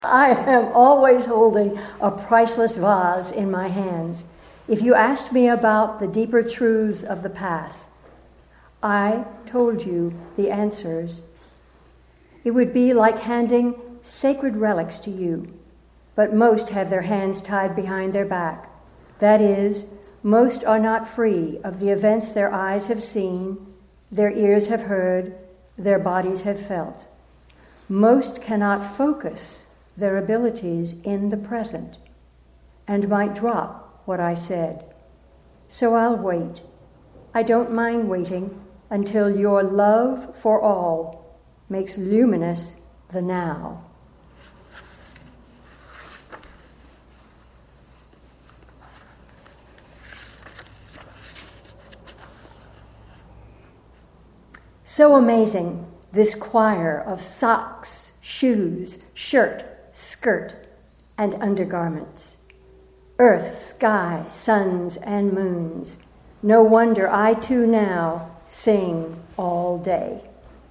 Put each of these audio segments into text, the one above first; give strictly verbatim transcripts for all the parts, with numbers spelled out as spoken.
I am always holding a priceless vase in my hands. If you asked me about the deeper truths of the path, I told you the answers. It would be like handing sacred relics to you, but most have their hands tied behind their back. That is, most are not free of the events their eyes have seen, their ears have heard, their bodies have felt. Most cannot focus their abilities in the present, and might drop what I said. So I'll wait. I don't mind waiting until your love for all makes luminous the now. So amazing, this choir of socks, shoes, shirt, skirt, and undergarments. Earth, sky, suns, and moons. No wonder I too now sing all day.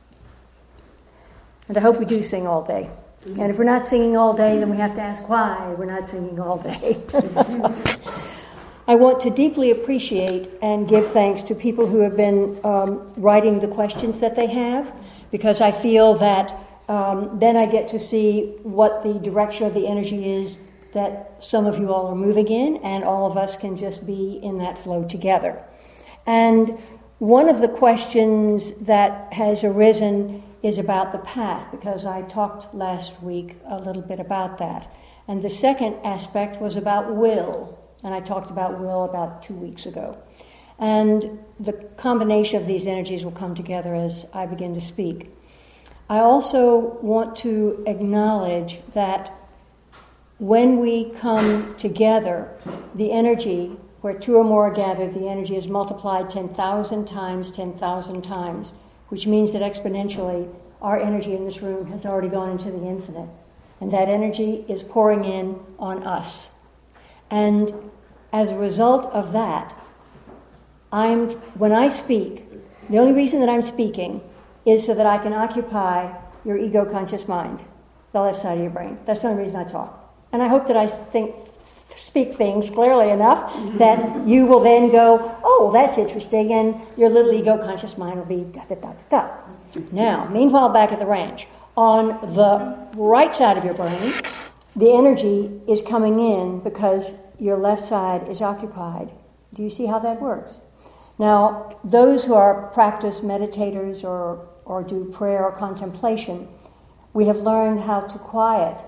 And I hope we do sing all day. And if we're not singing all day, then we have to ask why we're not singing all day. I want to deeply appreciate and give thanks to people who have been um, writing the questions that they have, because I feel that um, then I get to see what the direction of the energy is that some of you all are moving in, and all of us can just be in that flow together. And one of the questions that has arisen is about the path, because I talked last week a little bit about that. And the second aspect was about will, and I talked about will about two weeks ago. And the combination of these energies will come together as I begin to speak. I also want to acknowledge that when we come together, the energy, where two or more are gathered, the energy is multiplied ten thousand times, ten thousand times, which means that exponentially our energy in this room has already gone into the infinite. And that energy is pouring in on us. And as a result of that, I'm when I speak, the only reason that I'm speaking is so that I can occupy your ego-conscious mind, the left side of your brain. That's the only reason I talk. And I hope that I think, speak things clearly enough that you will then go, oh, that's interesting, and your little ego-conscious mind will be da-da-da-da-da. Now, meanwhile, back at the ranch, on the right side of your brain, the energy is coming in because your left side is occupied. Do you see how that works? Now, those who are practice meditators or, or do prayer or contemplation, we have learned how to quiet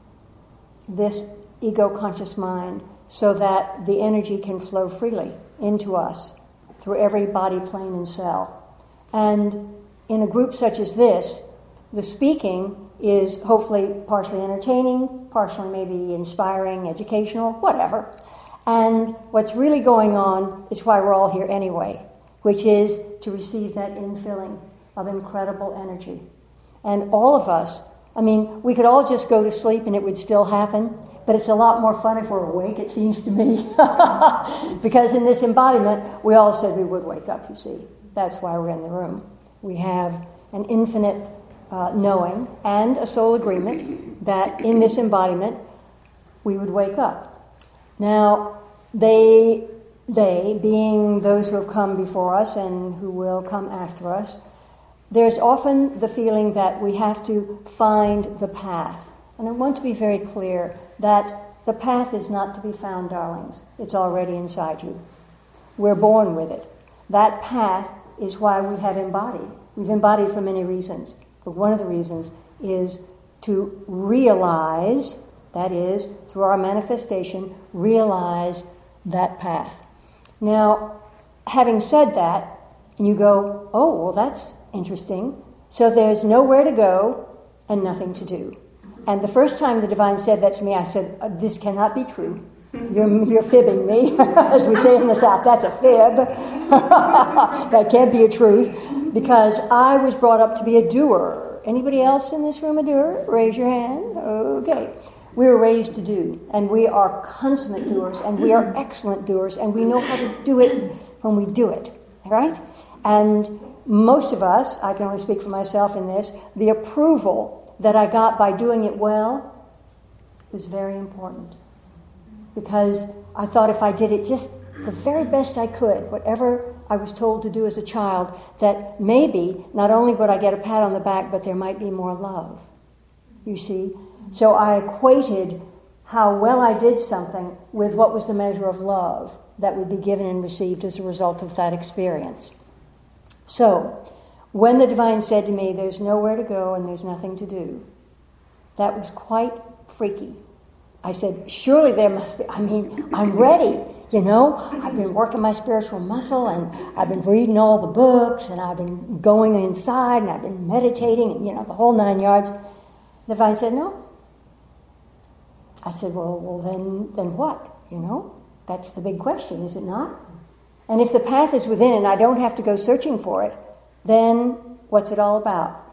this ego-conscious mind so that the energy can flow freely into us through every body, plane, and cell. And in a group such as this, the speaking is hopefully partially entertaining, partially maybe inspiring, educational, whatever. And what's really going on is why we're all here anyway, which is to receive that infilling of incredible energy. And all of us, I mean, we could all just go to sleep and it would still happen, but it's a lot more fun if we're awake, it seems to me. Because in this embodiment, we all said we would wake up, you see. That's why we're in the room. We have an infinite uh, knowing and a soul agreement that in this embodiment, we would wake up. Now, they, they, being those who have come before us and who will come after us, there's often the feeling that we have to find the path. And I want to be very clear that the path is not to be found, darlings. It's already inside you. We're born with it. That path is why we have embodied. We've embodied for many reasons. But one of the reasons is to realize, that is, through our manifestation, realize that path. Now, having said that, and you go, oh, well, that's interesting. So there's nowhere to go and nothing to do. And the first time the divine said that to me, I said, this cannot be true. You're, you're fibbing me, as we say in the South. That's a fib. That can't be a truth, because I was brought up to be a doer. Anybody else in this room a doer? Raise your hand. Okay. We were raised to do, and we are consummate doers, and we are excellent doers, and we know how to do it when we do it, right? And most of us, I can only speak for myself in this, the approval that I got by doing it well was very important. Because I thought if I did it just the very best I could, whatever I was told to do as a child, that maybe not only would I get a pat on the back, but there might be more love. You see? So I equated how well I did something with what was the measure of love that would be given and received as a result of that experience. So, when the divine said to me, there's nowhere to go and there's nothing to do, that was quite freaky. I said, surely there must be, I mean, I'm ready, you know. I've been working my spiritual muscle and I've been reading all the books and I've been going inside and I've been meditating and, you know, the whole nine yards. The divine said, no. I said, well, well then, then what, you know? That's the big question, is it not? And if the path is within and I don't have to go searching for it, then what's it all about?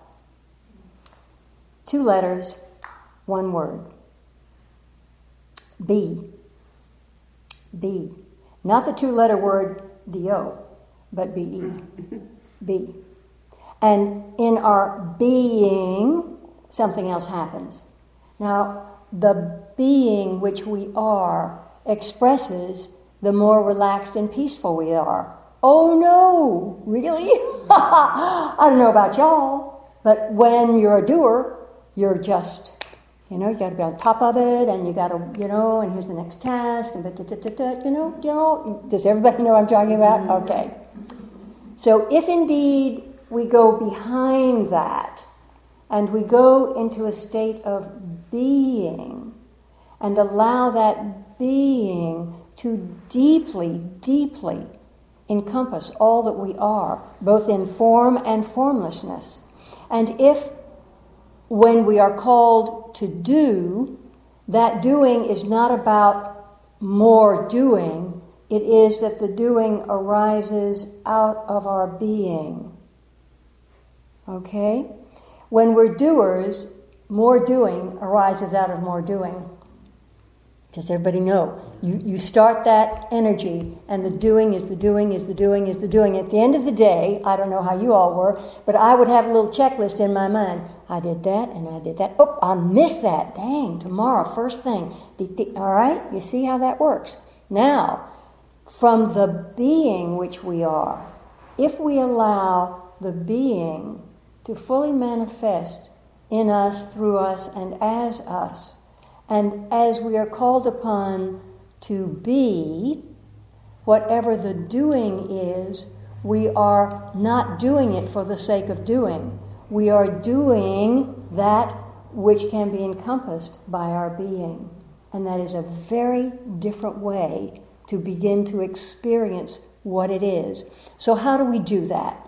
Two letters, one word. Be. Be. Not the two-letter word D O, but B E. Be. And in our being, something else happens. Now, the being which we are expresses the more relaxed and peaceful we are. Oh no, really? I don't know about y'all, but when you're a doer, you're just, you know, you got to be on top of it, and you got to, you know, and here's the next task, and da, da, da, da, da, you know, you know. Does everybody know what I'm talking about? Okay. So if indeed we go behind that, and we go into a state of being, and allow that being to deeply, deeply encompass all that we are, both in form and formlessness. And if, when we are called to do, that doing is not about more doing, it is that the doing arises out of our being. Okay? When we're doers, more doing arises out of more doing. Does everybody know? You you start that energy, and the doing is the doing is the doing is the doing. At the end of the day, I don't know how you all were, but I would have a little checklist in my mind. I did that, and I did that. Oh, I missed that. Dang, tomorrow, first thing. All right? You see how that works? Now, from the being which we are, if we allow the being to fully manifest in us, through us, and as us, and as we are called upon to be, whatever the doing is, we are not doing it for the sake of doing. We are doing that which can be encompassed by our being. And that is a very different way to begin to experience what it is. So how do we do that?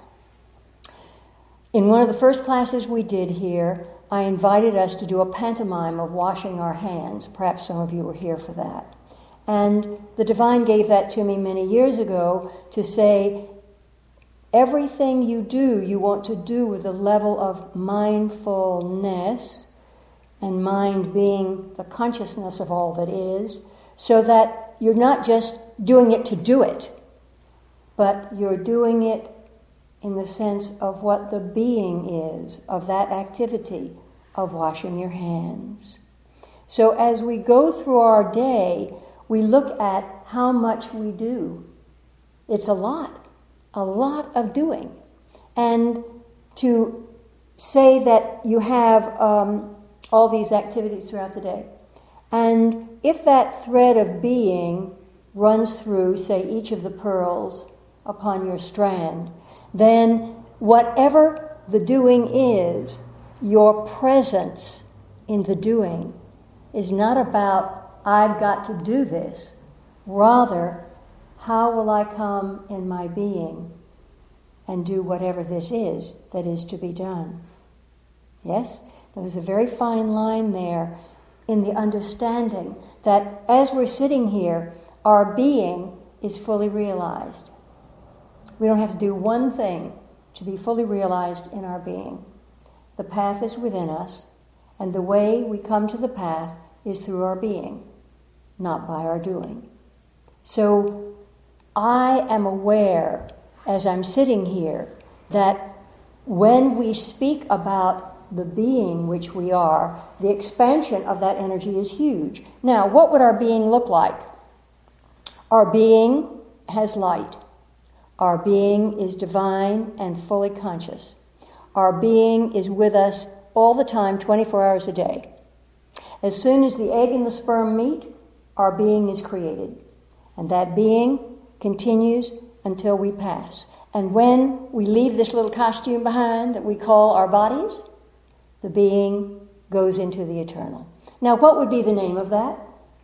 In one of the first classes we did here, I invited us to do a pantomime of washing our hands. Perhaps some of you were here for that. And the divine gave that to me many years ago to say, everything you do, you want to do with a level of mindfulness, and mind being the consciousness of all that is, so that you're not just doing it to do it, but you're doing it in the sense of what the being is of that activity of washing your hands. So as we go through our day, we look at how much we do. It's a lot, a lot of doing. And to say that you have um, all these activities throughout the day. And if that thread of being runs through, say, each of the pearls upon your strand, then whatever the doing is, your presence in the doing is not about, I've got to do this. Rather, how will I come in my being and do whatever this is that is to be done? Yes? There's a very fine line there in the understanding that as we're sitting here, our being is fully realized. We don't have to do one thing to be fully realized in our being. The path is within us, and the way we come to the path is through our being, not by our doing. So I am aware, as I'm sitting here, that when we speak about the being which we are, the expansion of that energy is huge. Now, what would our being look like? Our being has light. Our being is divine and fully conscious. Our being is with us all the time, twenty-four hours a day. As soon as the egg and the sperm meet, our being is created. And that being continues until we pass. And when we leave this little costume behind that we call our bodies, the being goes into the eternal. Now, what would be the name of that?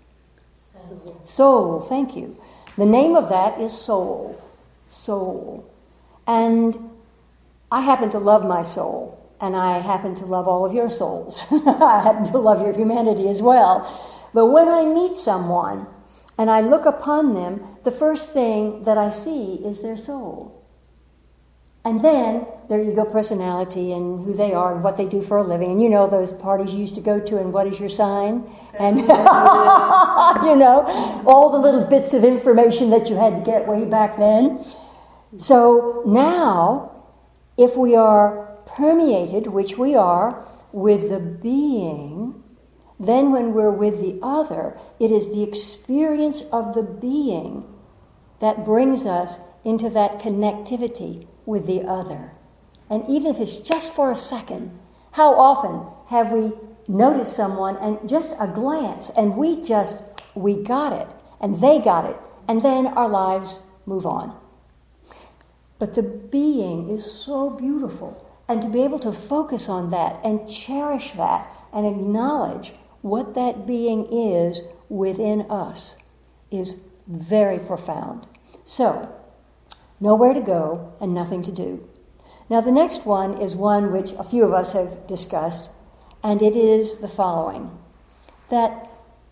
Soul. Soul, thank you. The name of that is soul. Soul. And I happen to love my soul, and I happen to love all of your souls. I happen to love your humanity as well. But when I meet someone and I look upon them, the first thing that I see is their soul. And then their ego, personality, and who they are and what they do for a living. And you know those parties you used to go to and what is your sign? And, you know, all the little bits of information that you had to get way back then. So now, if we are permeated, which we are, with the being, then when we're with the other, it is the experience of the being that brings us into that connectivity with the other. And even if it's just for a second, how often have we noticed someone and just a glance and we just, we got it and they got it, and then our lives move on. But the being is so beautiful, and to be able to focus on that and cherish that and acknowledge what that being is within us is very profound. So, nowhere to go and nothing to do. Now the next one is one which a few of us have discussed, and it is the following: that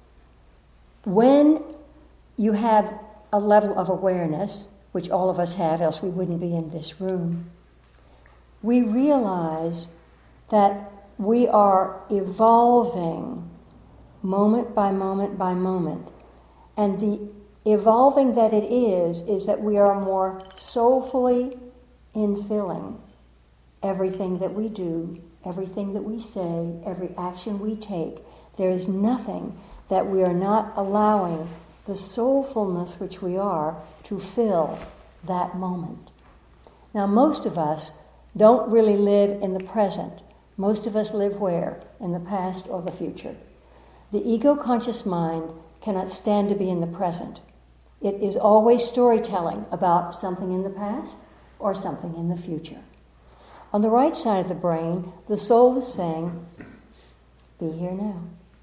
when you have a level of awareness, which all of us have, else we wouldn't be in this room, we realize that we are evolving moment by moment by moment. And the evolving that it is, is that we are more soulfully infilling everything that we do, everything that we say, every action we take. There is nothing that we are not allowing the soulfulness which we are to fill that moment. Now, most of us don't really live in the present. Most of us live where? In the past or the future. The ego-conscious mind cannot stand to be in the present. It is always storytelling about something in the past or something in the future. On the right side of the brain, the soul is saying, be here now.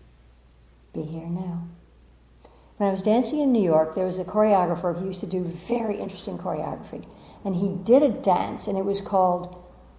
Be here now. When I was dancing in New York, there was a choreographer who used to do very interesting choreography. And he did a dance, and it was called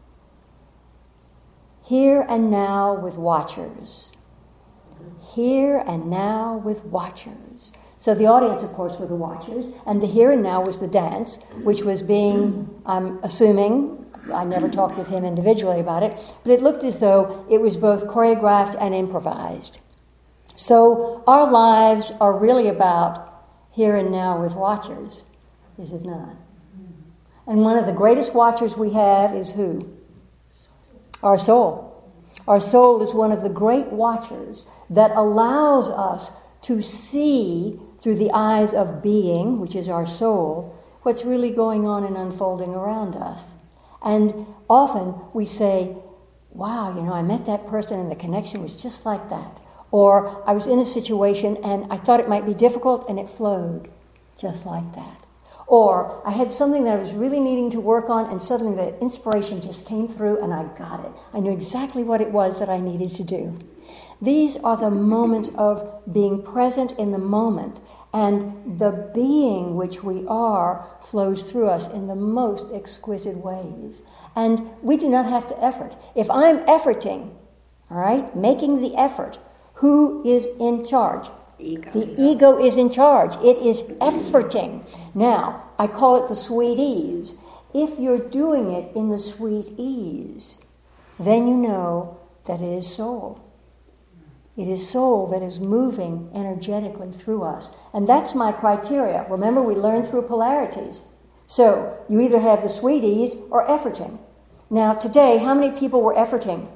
Here and Now with Watchers. Here and Now with Watchers. So the audience, of course, were the watchers, and the here and now was the dance, which was being, I'm assuming, I never talked with him individually about it, but it looked as though it was both choreographed and improvised. So our lives are really about here and now with watchers, is it not? And one of the greatest watchers we have is who? Our soul. Our soul is one of the great watchers that allows us to see through the eyes of being, which is our soul, what's really going on and unfolding around us. And often we say, wow, you know, I met that person and the connection was just like that. Or I was in a situation and I thought it might be difficult and it flowed just like that. Or I had something that I was really needing to work on and suddenly the inspiration just came through and I got it. I knew exactly what it was that I needed to do. These are the moments of being present in the moment, and the being which we are flows through us in the most exquisite ways. And we do not have to effort. If I'm efforting, all right, making the effort, who is in charge? Ego. The ego is in charge. It is efforting. Now, I call it the sweet ease. If you're doing it in the sweet ease, then you know that it is soul. It is soul that is moving energetically through us. And that's my criteria. Remember, we learned through polarities. So, you either have the sweet ease or efforting. Now, today, how many people were efforting?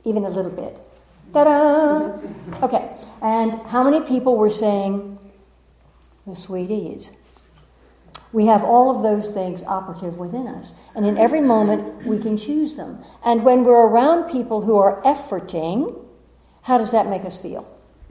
even a little bit. Ta-da! Okay, and how many people were saying the sweet ease? We have all of those things operative within us. And in every moment, we can choose them. And when we're around people who are efforting, how does that make us feel?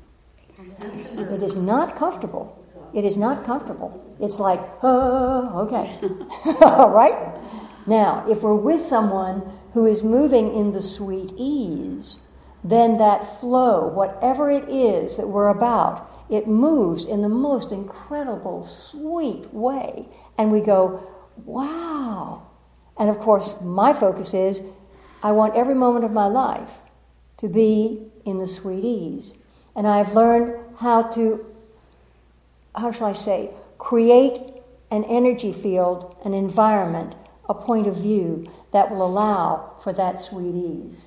It is not comfortable. It is not comfortable. It's like, oh, okay. Right? Now, if we're with someone who is moving in the sweet ease, then that flow, whatever it is that we're about, it moves in the most incredible, sweet way. And we go, wow. And of course, my focus is, I want every moment of my life to be in the sweet ease. And I've learned how to, how shall I say, create an energy field, an environment, a point of view that will allow for that sweet ease.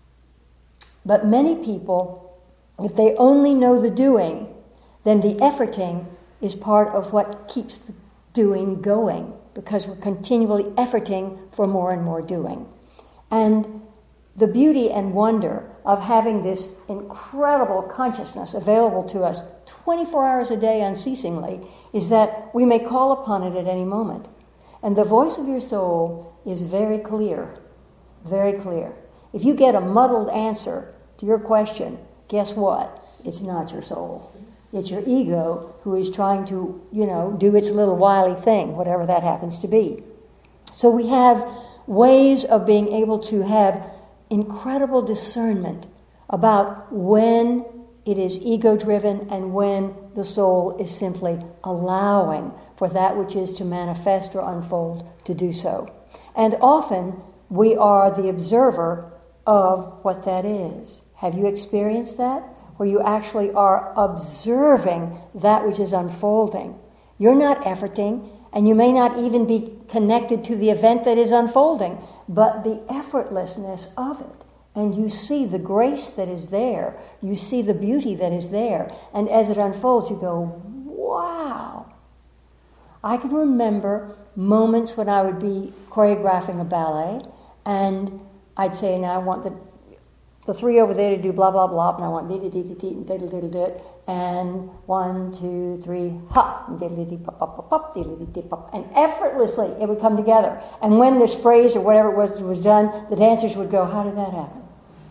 But many people, if they only know the doing, then the efforting is part of what keeps the doing going, because we're continually efforting for more and more doing. And the beauty and wonder of having this incredible consciousness available to us twenty-four hours a day unceasingly is that we may call upon it at any moment. And the voice of your soul is very clear, very clear. If you get a muddled answer to your question, guess what? It's not your soul. It's your ego who is trying to, you know, do its little wily thing, whatever that happens to be. So we have ways of being able to have incredible discernment about when it is ego-driven and when the soul is simply allowing for that which is to manifest or unfold to do so. And often we are the observer of what that is. Have you experienced that? Where you actually are observing that which is unfolding. You're not efforting, and you may not even be connected to the event that is unfolding, but the effortlessness of it. And you see the grace that is there. You see the beauty that is there. And as it unfolds, you go, wow. I can remember moments when I would be choreographing a ballet, and I'd say, now I want the the three over there to do blah, blah, blah, and I want dee-dee-dee-dee-dee, and diddle-diddle-dit, and one, two, three, ha, and diddle-dee-pop-pop-pop, diddle-dee-dee-pop, and effortlessly it would come together. And when this phrase or whatever it was was done, the dancers would go, how did that happen?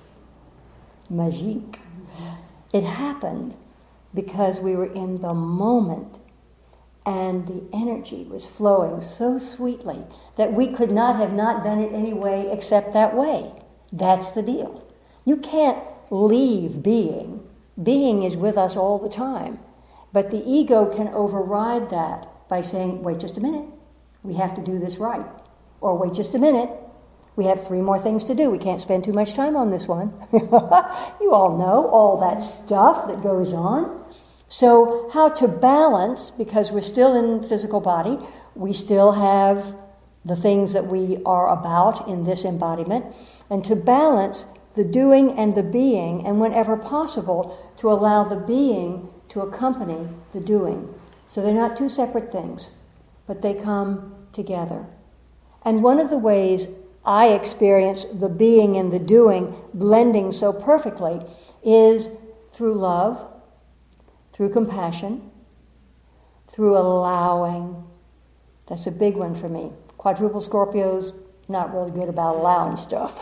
Magique. It happened because we were in the moment, and the energy was flowing so sweetly that we could not have not done it any way except that way. That's the deal. You can't leave being. Being is with us all the time. But the ego can override that by saying, wait just a minute, we have to do this right. Or wait just a minute, we have three more things to do. We can't spend too much time on this one. You all know all that stuff that goes on. So how to balance, because we're still in physical body, we still have the things that we are about in this embodiment, and to balance the doing and the being, and whenever possible, to allow the being to accompany the doing. So they're not two separate things, but they come together. And one of the ways I experience the being and the doing blending so perfectly is through love, through compassion, through allowing. That's a big one for me. Quadruple Scorpios, not really good about allowing stuff.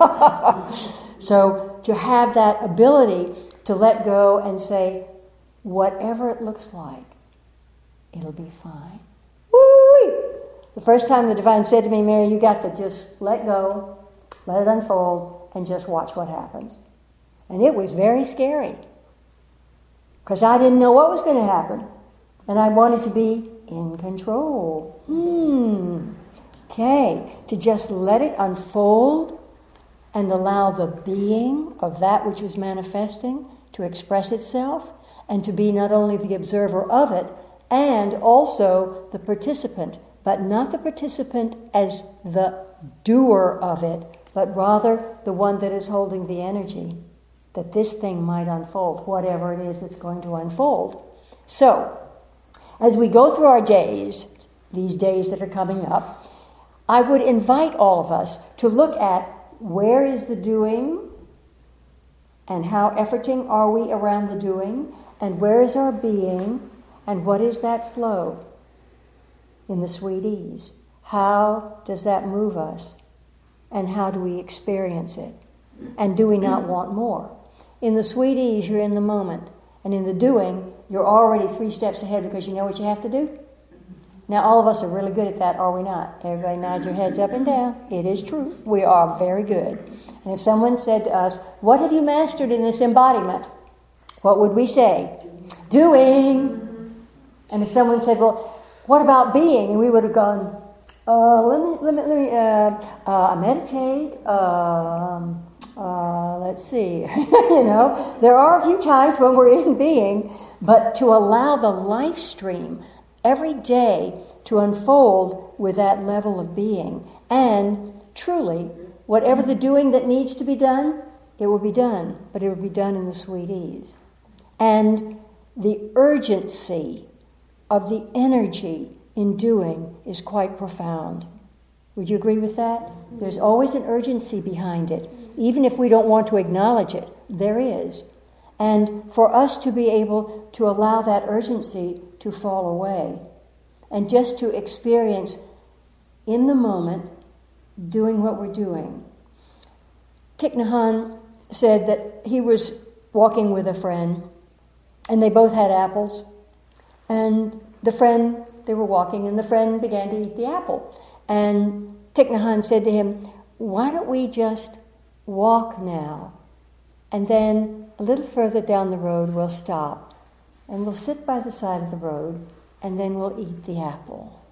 So to have that ability to let go and say, whatever it looks like, it'll be fine. Woo-wee! The first time the Divine said to me, Mary, you got to just let go, let it unfold, and just watch what happens. And it was very scary, because I didn't know what was going to happen. And I wanted to be in control. Hmm. Okay, to just let it unfold and allow the being of that which was manifesting to express itself, and to be not only the observer of it, and also the participant, but not the participant as the doer of it, but rather the one that is holding the energy, that this thing might unfold, whatever it is that's going to unfold. So, as we go through our days, these days that are coming up, I would invite all of us to look at where is the doing And how efforting are we around the doing? And where is our being? And what is that flow in the sweet ease? How does that move us? And how do we experience it? And do we not want more? In the sweet ease, you're in the moment. And in the doing, you're already three steps ahead because you know what you have to do. Now, all of us are really good at that, are we not? Everybody nods your heads up and down. It is true. We are very good. And if someone said to us, what have you mastered in this embodiment? What would we say? Doing. And if someone said, well, what about being? And we would have gone, uh, let me, let me, let me uh, uh, meditate, um, uh, let's see. You know, there are a few times when we're in being, but to allow the life stream every day to unfold with that level of being. And truly, whatever the doing that needs to be done, it will be done, but it will be done in the sweet ease. And the urgency of the energy in doing is quite profound. Would you agree with that? There's always an urgency behind it. Even if we don't want to acknowledge it, there is. And for us to be able to allow that urgency to fall away and just to experience in the moment doing what we're doing. Thich Nhat Hanh said that he was walking with a friend and they both had apples, and the friend, they were walking and the friend began to eat the apple. And Thich Nhat Hanh said to him, why don't we just walk now, and then a little further down the road we'll stop and we'll sit by the side of the road and then we'll eat the apple.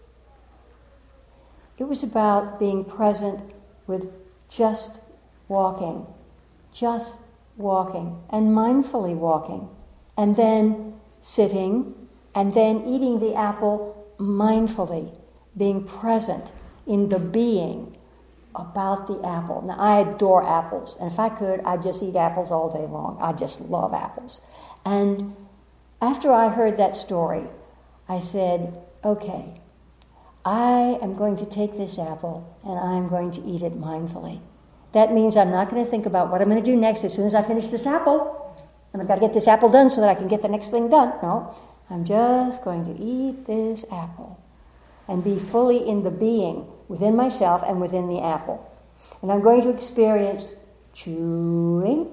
It was about being present with just walking, just walking, and mindfully walking, and then sitting, and then eating the apple mindfully, being present in the being about the apple. Now, I adore apples, and if I could, I'd just eat apples all day long. I just love apples. And after I heard that story, I said, okay, I am going to take this apple and I'm going to eat it mindfully. That means I'm not going to think about what I'm going to do next as soon as I finish this apple. And I've got to get this apple done so that I can get the next thing done. No, I'm just going to eat this apple and be fully in the being within myself and within the apple. And I'm going to experience chewing,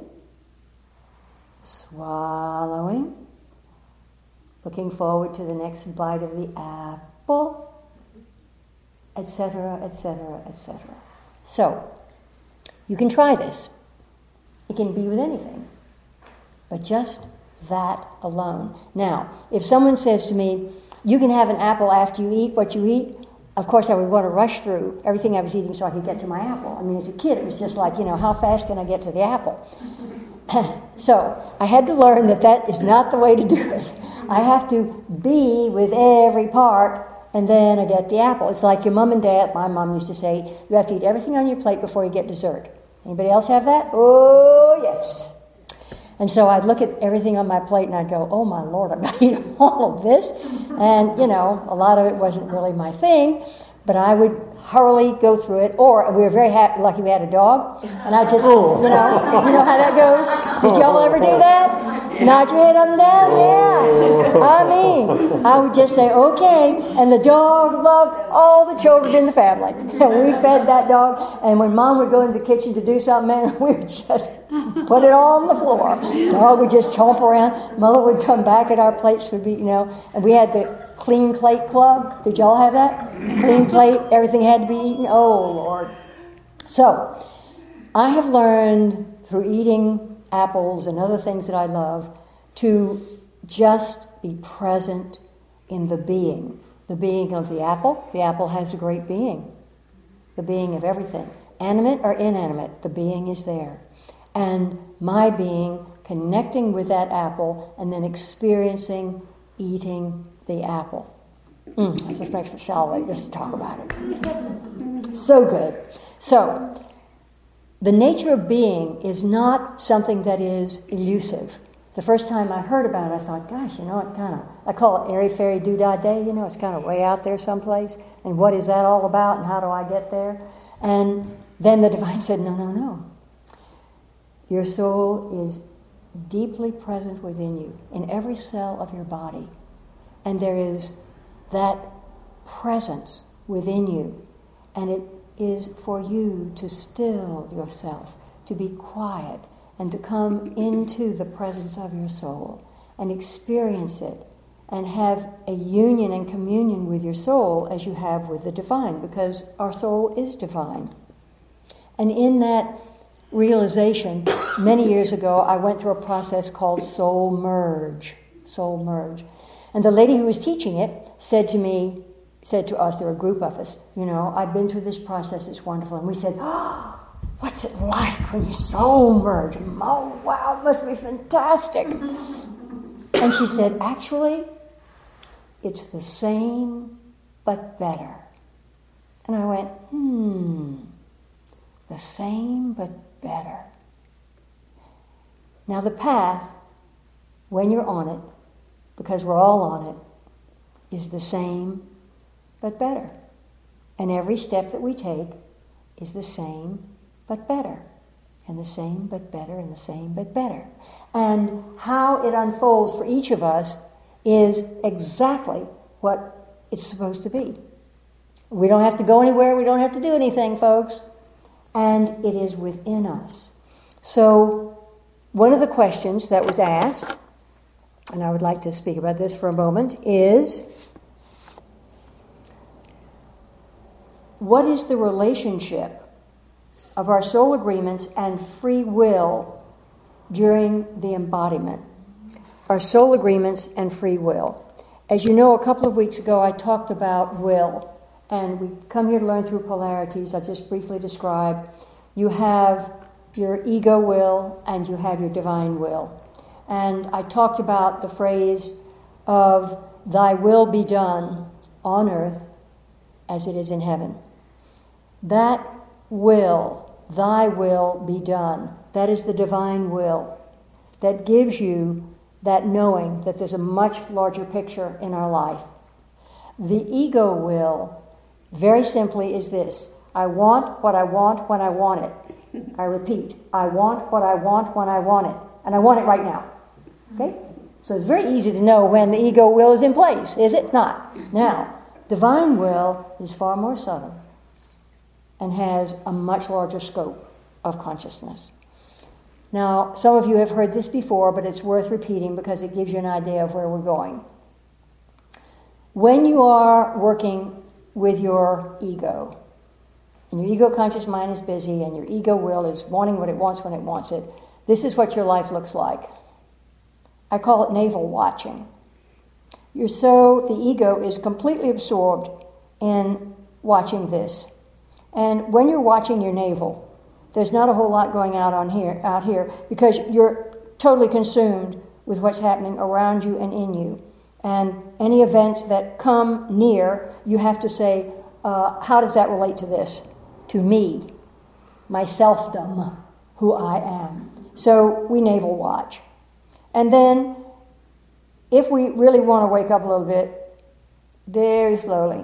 swallowing, looking forward to the next bite of the apple, et cetera, et cetera, et cetera. So, you can try this. It can be with anything, but just that alone. Now, if someone says to me, you can have an apple after you eat what you eat, of course I would want to rush through everything I was eating so I could get to my apple. I mean, as a kid, it was just like, you know, how fast can I get to the apple? So, I had to learn that that is not the way to do it. I have to be with every part, and then I get the apple. It's like your mom and dad, my mom used to say, you have to eat everything on your plate before you get dessert. Anybody else have that? Oh, yes. And so I'd look at everything on my plate and I'd go, oh my Lord, I'm going to eat all of this. And, you know, a lot of it wasn't really my thing, but I would hurriedly go through it. Or we were very happy, lucky we had a dog, and I just, you know, you know how that goes? Did y'all ever do that? Nod your head up and down? Yeah. I mean, I would just say, okay, and the dog loved all the children in the family. And we fed that dog, and when Mom would go into the kitchen to do something, man, we would just put it on the floor. Dog would just chomp around. Mother would come back and our plates would be, you know, and we had the clean plate club. Did y'all have that? Clean plate, everything had to be eaten. Oh, Lord. So, I have learned through eating apples and other things that I love to just be present in the being. The being of the apple. The apple has a great being. The being of everything. Animate or inanimate, the being is there. And my being connecting with that apple and then experiencing eating the apple. Mm, that just makes me salivate just to talk about it. So good. So, the nature of being is not something that is elusive. The first time I heard about it, I thought, gosh, you know, it kind of, I call it airy-fairy doo-dah day, you know, it's kind of way out there someplace. And what is that all about and how do I get there? And then the divine said, no, no, no. Your soul is deeply present within you, in every cell of your body. And there is that presence within you. And it is for you to still yourself, to be quiet, and to come into the presence of your soul and experience it and have a union and communion with your soul as you have with the divine, because our soul is divine. And in that realization, many years ago, I went through a process called soul merge. Soul merge. And the lady who was teaching it said to me, said to us, there were a group of us, you know, I've been through this process, it's wonderful. And we said, oh, what's it like when you soul merge? Oh, wow, it must be fantastic. And she said, actually, it's the same but better. And I went, hmm, the same but better. Now the path, when you're on it, because we're all on it, is the same but better. And every step that we take is the same but better, and the same but better, and the same but better. And how it unfolds for each of us is exactly what it's supposed to be. We don't have to go anywhere, we don't have to do anything, folks. And it is within us. So one of the questions that was asked, and I would like to speak about this for a moment, is what is the relationship of our soul agreements and free will during the embodiment? Our soul agreements and free will. As you know, a couple of weeks ago I talked about will, and we come here to learn through polarities. I just briefly described. You have your ego will and you have your divine will. And I talked about the phrase of thy will be done on earth as it is in heaven. That will, thy will be done, that is the divine will that gives you that knowing that there's a much larger picture in our life. The ego will, very simply, is this: I want what I want when I want it. I repeat, I want what I want when I want it. And I want it right now. Okay? So it's very easy to know when the ego will is in place, is it? Not. Now, divine will is far more subtle and has a much larger scope of consciousness. Now, some of you have heard this before, but it's worth repeating because it gives you an idea of where we're going. When you are working with your ego, and your ego-conscious mind is busy, and your ego will is wanting what it wants when it wants it, this is what your life looks like. I call it navel watching. You're so, the ego is completely absorbed in watching this. And when you're watching your navel, there's not a whole lot going out on here, out here, because you're totally consumed with what's happening around you and in you. And any events that come near, you have to say, uh, how does that relate to this? To me, my selfdom, who I am. So we navel watch. And then, if we really want to wake up a little bit, very slowly,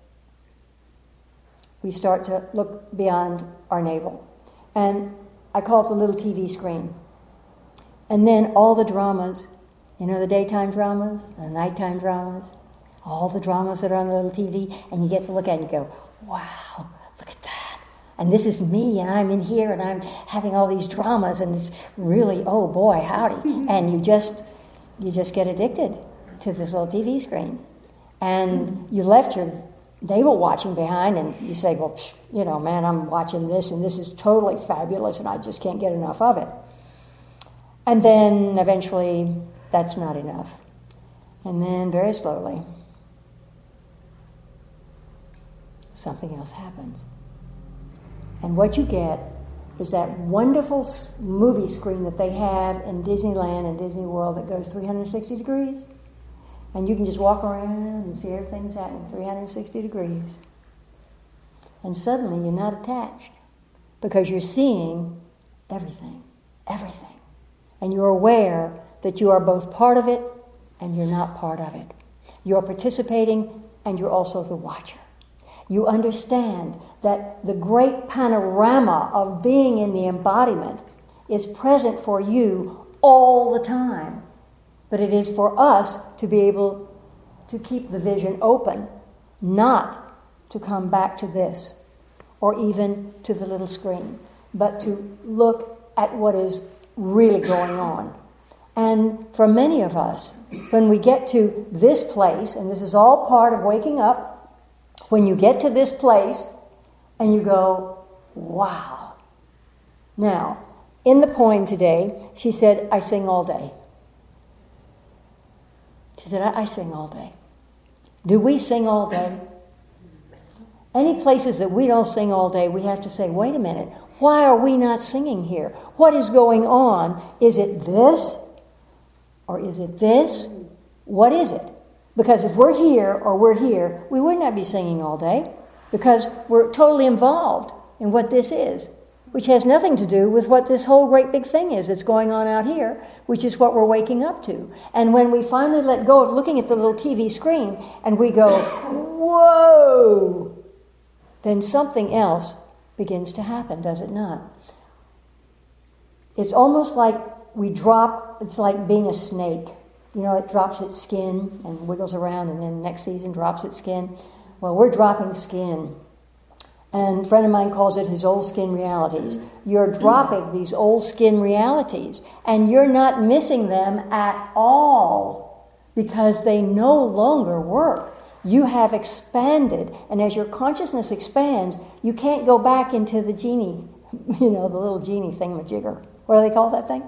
we start to look beyond our navel. And I call it the little T V screen. And then all the dramas, you know, the daytime dramas, the nighttime dramas, all the dramas that are on the little T V, and you get to look at it and you go, wow, look at that. And this is me, and I'm in here, and I'm having all these dramas, and it's really, oh boy, howdy. And you just, you just get addicted to this little T V screen. And you left your navel watching behind, and you say, well, psh, you know, man, I'm watching this, and this is totally fabulous, and I just can't get enough of it. And then eventually, that's not enough. And then very slowly, something else happens. And what you get is that wonderful movie screen that they have in Disneyland and Disney World that goes three hundred sixty degrees. And you can just walk around and see everything's happening three hundred sixty degrees. And suddenly you're not attached because you're seeing everything, everything. And you're aware that you are both part of it and you're not part of it. You're participating and you're also the watcher. You understand that the great panorama of being in the embodiment It's present for you all the time. But it is for us to be able to keep the vision open, not to come back to this or even to the little screen, but to look at what is really going on. And for many of us, when we get to this place, and this is all part of waking up, when you get to this place and you go, wow. Now, in the poem today, she said, I sing all day. She said, I, I sing all day. Do we sing all day? Any places that we don't sing all day, we have to say, wait a minute, why are we not singing here? What is going on? Is it this? Or is it this? What is it? Because if we're here or we're here, we would not be singing all day because we're totally involved in what this is, which has nothing to do with what this whole great big thing is that's going on out here, which is what we're waking up to. And when we finally let go of looking at the little T V screen and we go, whoa, then something else begins to happen, does it not? It's almost like we drop, it's like being a snake. You know, it drops its skin and wiggles around and then next season drops its skin. Well, we're dropping skin. And a friend of mine calls it his old skin realities. You're dropping these old skin realities, and you're not missing them at all because they no longer work. You have expanded, and as your consciousness expands, you can't go back into the genie, you know, the little genie thingamajigger. What do they call that thing?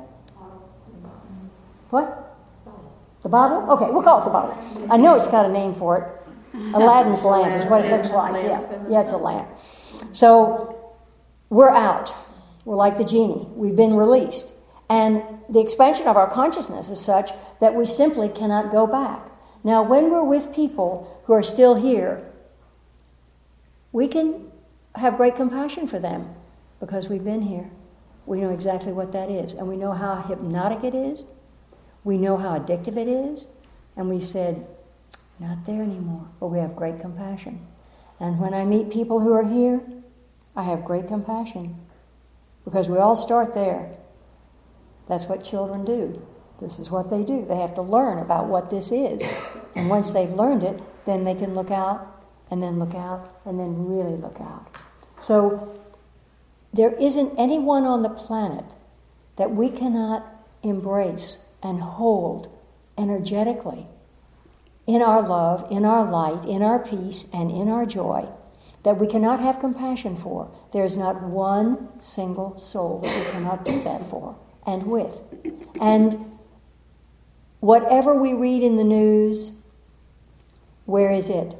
What? The bottle? Okay, we'll call it the bottle. I know it's got a name for it. Aladdin's lamp is what it looks like. Yeah, yeah, it's a lamp. So we're out. We're like the genie. We've been released. And the expansion of our consciousness is such that we simply cannot go back. Now, when we're with people who are still here, we can have great compassion for them because we've been here. We know exactly what that is. And we know how hypnotic it is. We know how addictive it is. And we've said, not there anymore, but we have great compassion. And when I meet people who are here, I have great compassion because we all start there. That's what children do. This is what they do. They have to learn about what this is. And once they've learned it, then they can look out, and then look out, and then really look out. So there isn't anyone on the planet that we cannot embrace and hold energetically in our love, in our light, in our peace, and in our joy, that we cannot have compassion for. There's not one single soul that we cannot do that for and with. And whatever we read in the news, where is it?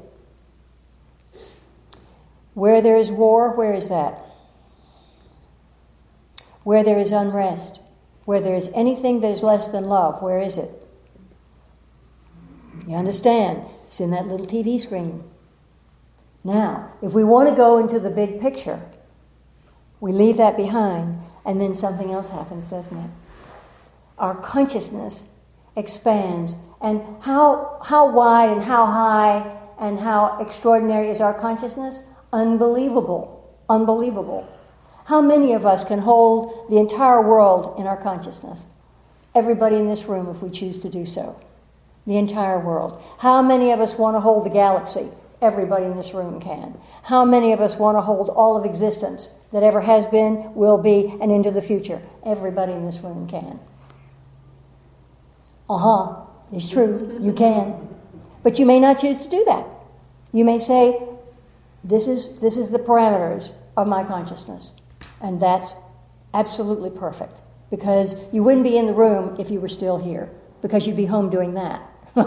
Where there is war, where is that? Where there is unrest, where there is anything that is less than love, where is it? You understand? It's in that little T V screen. Now, if we want to go into the big picture, we leave that behind, and then something else happens, doesn't it? Our consciousness expands. And how how wide and how high and how extraordinary is our consciousness? Unbelievable. Unbelievable. How many of us can hold the entire world in our consciousness? Everybody in this room, if we choose to do so. The entire world. How many of us want to hold the galaxy? Everybody in this room can. How many of us want to hold all of existence that ever has been, will be, and into the future? Everybody in this room can. Uh-huh, it's true, you can. But you may not choose to do that. You may say, this is, this is the parameters of my consciousness. And that's absolutely perfect. Because you wouldn't be in the room if you were still here. Because you'd be home doing that.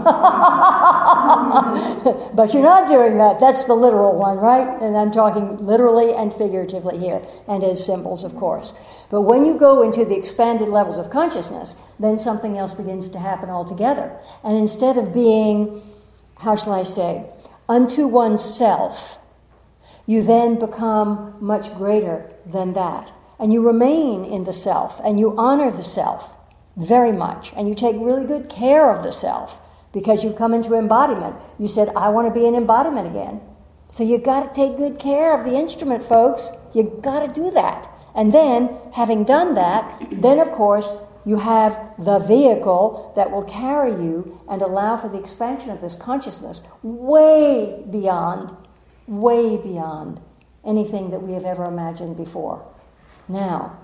But you're not doing that. That's the literal one, right? And I'm talking literally and figuratively here, and as symbols, of course. But when you go into the expanded levels of consciousness, then something else begins to happen altogether. And instead of being, how shall I say, unto oneself, you then become much greater than that. And you remain in the self, and you honor the self very much, and you take really good care of the self because you've come into embodiment. You said, I want to be in embodiment again. So you've got to take good care of the instrument, folks. You've got to do that. And then, having done that, then of course, you have the vehicle that will carry you and allow for the expansion of this consciousness way beyond, way beyond anything that we have ever imagined before. Now,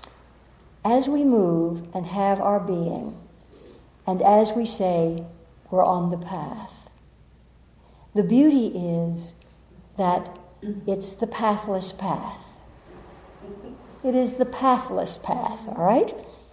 as we move and have our being, and as we say, we're on the path, the beauty is that it's the pathless path. It is the pathless path, all right?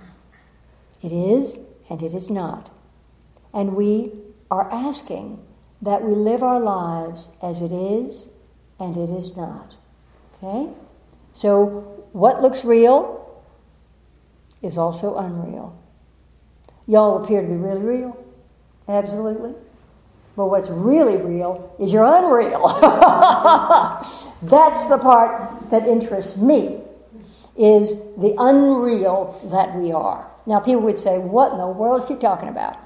It is and it is not. And we are asking that we live our lives as it is and it is not. Okay? So what looks real is also unreal. Y'all appear to be really real. Absolutely. But what's really real is you're unreal. That's the part that interests me, is the unreal that we are. Now people would say, what in the world is he talking about?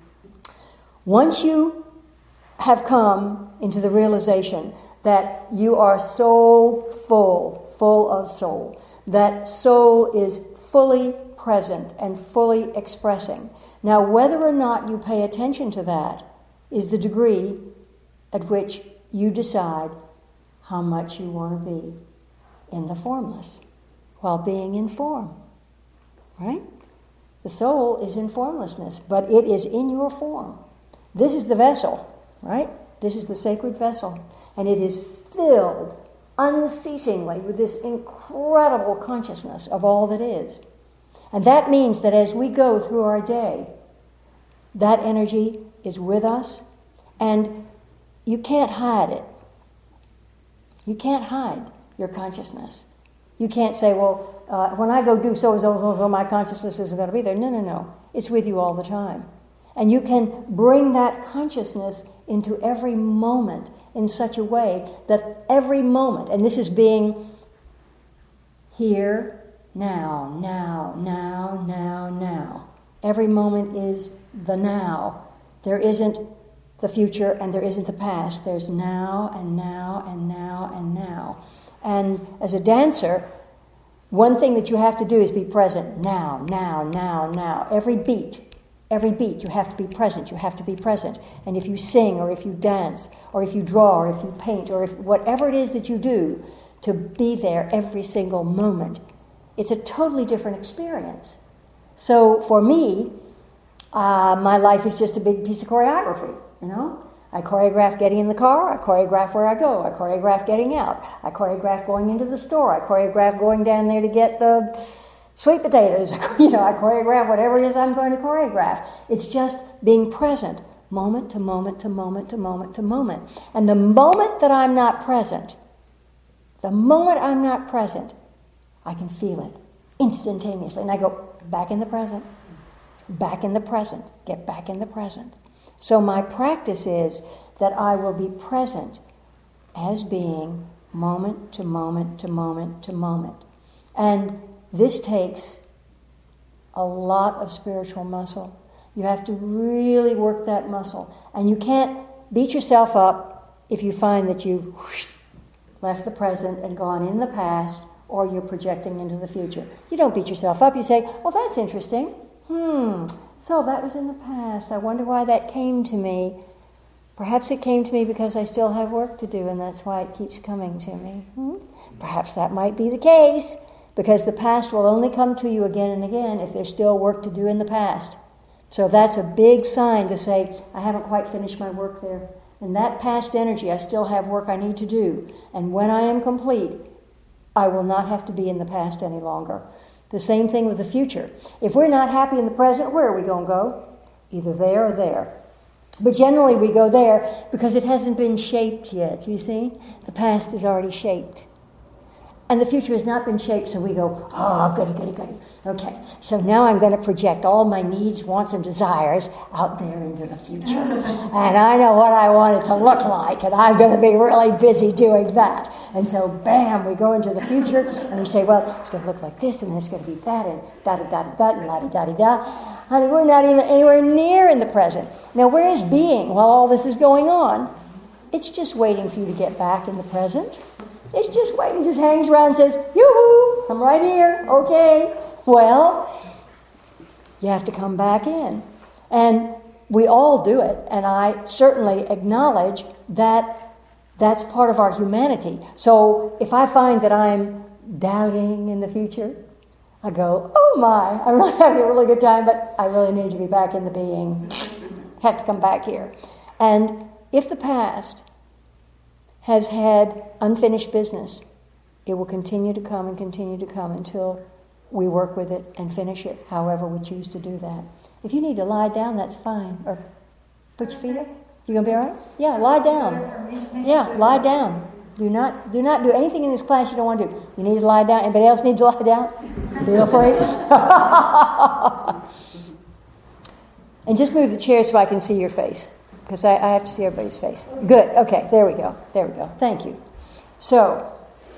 Once you have come into the realization that you are soul full, full of soul, that soul is fully present and fully expressing. Now whether or not you pay attention to that is the degree at which you decide how much you want to be in the formless while being in form, right? The soul is in formlessness, but it is in your form. This is the vessel, right? This is the sacred vessel, and it is filled unceasingly with this incredible consciousness of all that is. And that means that as we go through our day, that energy is with us, and you can't hide it. You can't hide your consciousness. You can't say, well, uh, when I go do so-and-so, so-and-so, my consciousness isn't going to be there. No, no, no. It's with you all the time. And you can bring that consciousness into every moment in such a way that every moment, and this is being here, now, now, now, now, now. Every moment is the now. There isn't the future and there isn't the past. There's now and now and now and now. And as a dancer, one thing that you have to do is be present now, now, now, now. Every beat, every beat, you have to be present. You have to be present. And if you sing or if you dance or if you draw or if you paint or if whatever it is that you do, to be there every single moment, it's a totally different experience. So for me, uh, my life is just a big piece of choreography, you know? I choreograph getting in the car, I choreograph where I go, I choreograph getting out, I choreograph going into the store, I choreograph going down there to get the sweet potatoes, you know, I choreograph whatever it is I'm going to choreograph. It's just being present, moment to moment to moment to moment to moment. And the moment that I'm not present, the moment I'm not present, I can feel it instantaneously. And I go back in the present, back in the present, get back in the present. So my practice is that I will be present as being moment to moment to moment to moment. And this takes a lot of spiritual muscle. You have to really work that muscle. And you can't beat yourself up if you find that you've whoosh, left the present and gone in the past, or you're projecting into the future. You don't beat yourself up. You say, well, that's interesting. Hmm, so that was in the past. I wonder why that came to me. Perhaps it came to me because I still have work to do, and that's why it keeps coming to me. Hmm? Perhaps that might be the case, because the past will only come to you again and again if there's still work to do in the past. So that's a big sign to say, I haven't quite finished my work there. In that past energy, I still have work I need to do. And when I am complete, I will not have to be in the past any longer. The same thing with the future. If we're not happy in the present, where are we going to go? Either there or there. But generally we go there because it hasn't been shaped yet, you see? The past is already shaped. And the future has not been shaped, so we go, oh, goody, goody, goody. Okay, so now I'm going to project all my needs, wants, and desires out there into the future. And I know what I want it to look like, and I'm going to be really busy doing that. And so, bam, we go into the future, and we say, well, it's going to look like this, and it's going to be that, and da-da-da-da-da, and la-di-da-di-da. Honey, we're not even anywhere near in the present. Now, where is being while all this is going on? It's just waiting for you to get back in the present. It's just waiting, just hangs around and says, yoo-hoo, I'm right here, okay. Well, you have to come back in. And we all do it, and I certainly acknowledge that that's part of our humanity. So if I find that I'm dallying in the future, I go, oh my, I'm really having a really good time, but I really need to be back in the being. Have to come back here. And if the past has had unfinished business, it will continue to come and continue to come until we work with it and finish it, however we choose to do that. If you need to lie down, that's fine. Or put your feet up. You gonna be all right? Yeah, lie down. Yeah, lie down. Do not do not do anything in this class you don't want to do. You need to lie down. Anybody else needs to lie down? Feel free. And just move the chair so I can see your face, because I, I have to see everybody's face. Good. Okay. There we go. There we go. Thank you. So,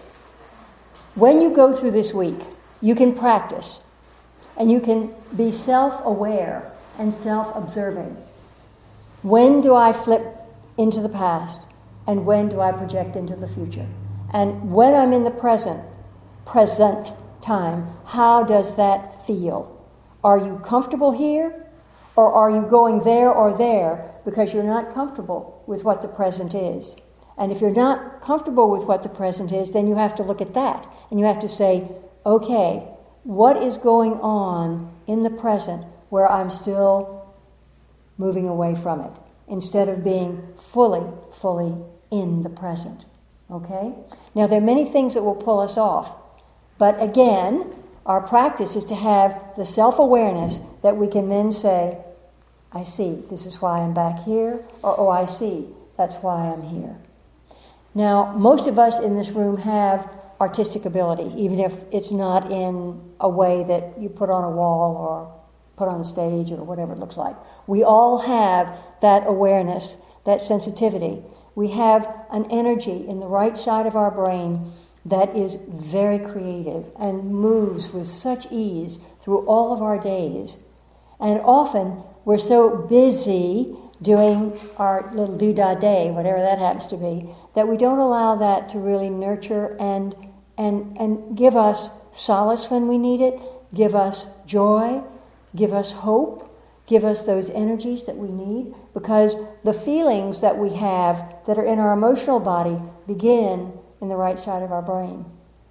when you go through this week, you can practice, and you can be self-aware and self-observing. When do I flip into the past, and when do I project into the future? And when I'm in the present, present time, how does that feel? Are you comfortable here, or are you going there or there because you're not comfortable with what the present is? And if you're not comfortable with what the present is, then you have to look at that, and you have to say, okay, what is going on in the present where I'm still moving away from it, instead of being fully, fully in the present. Okay? Now, there are many things that will pull us off. But again, our practice is to have the self-awareness that we can then say, I see, this is why I'm back here, or oh, I see, that's why I'm here. Now, most of us in this room have artistic ability, even if it's not in a way that you put on a wall or put on stage or whatever it looks like. We all have that awareness, that sensitivity. We have an energy in the right side of our brain that is very creative and moves with such ease through all of our days. And often we're so busy doing our little doo-dah day, whatever that happens to be, that we don't allow that to really nurture and and and give us solace when we need it, give us joy, give us hope, give us those energies that we need, because the feelings that we have that are in our emotional body begin in the right side of our brain.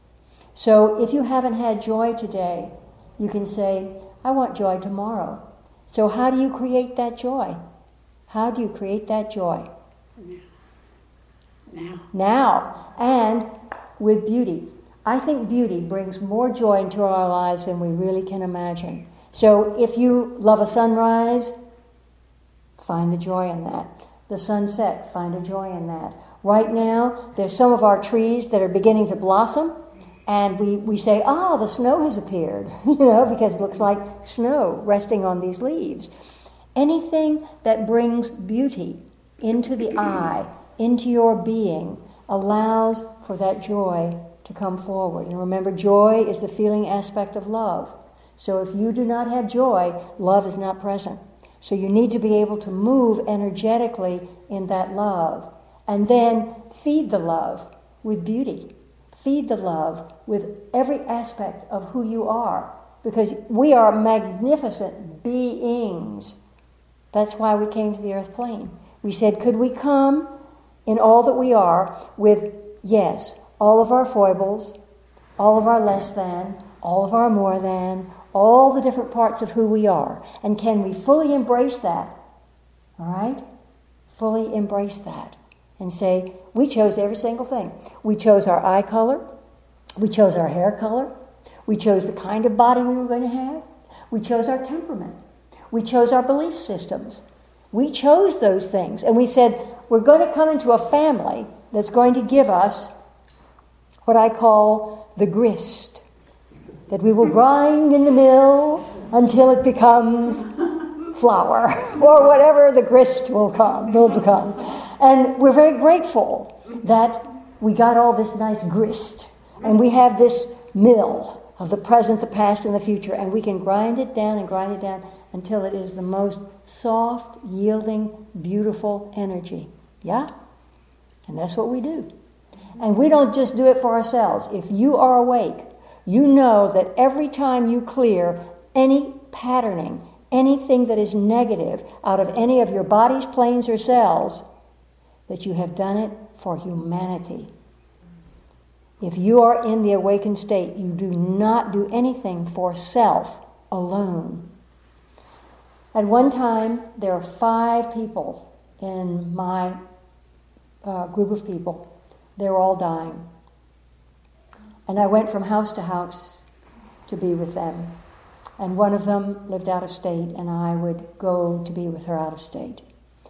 So if you haven't had joy today, you can say, I want joy tomorrow. So how do you create that joy? How do you create that joy? Now. Now. And with beauty. I think beauty brings more joy into our lives than we really can imagine. So if you love a sunrise, find the joy in that. The sunset, find a joy in that. Right now, there's some of our trees that are beginning to blossom, and we, we say, ah, the snow has appeared, you know, because it looks like snow resting on these leaves. Anything that brings beauty into the eye, into your being, allows for that joy to come forward. And remember, joy is the feeling aspect of love. So if you do not have joy, love is not present. So you need to be able to move energetically in that love. And then feed the love with beauty. Feed the love with every aspect of who you are. Because we are magnificent beings. That's why we came to the earth plane. We said, could we come in all that we are with, yes, all of our foibles, all of our less than, all of our more than, all the different parts of who we are. And can we fully embrace that? All right? Fully embrace that. And say, we chose every single thing. We chose our eye color. We chose our hair color. We chose the kind of body we were going to have. We chose our temperament. We chose our belief systems. We chose those things. And we said, we're going to come into a family that's going to give us what I call the grist. That we will grind in the mill until it becomes flour, or whatever the grist will come, will become. And we're very grateful that we got all this nice grist, and we have this mill of the present, the past, and the future, and we can grind it down and grind it down until it is the most soft, yielding, beautiful energy. Yeah? And that's what we do. And we don't just do it for ourselves. If you are awake, you know that every time you clear any patterning, anything that is negative out of any of your bodies, planes, or cells, that you have done it for humanity. If you are in the awakened state, you do not do anything for self alone. At one time, there were five people in my uh, group of people. They were all dying. And I went from house to house to be with them. And one of them lived out of state, and I would go to be with her out of state.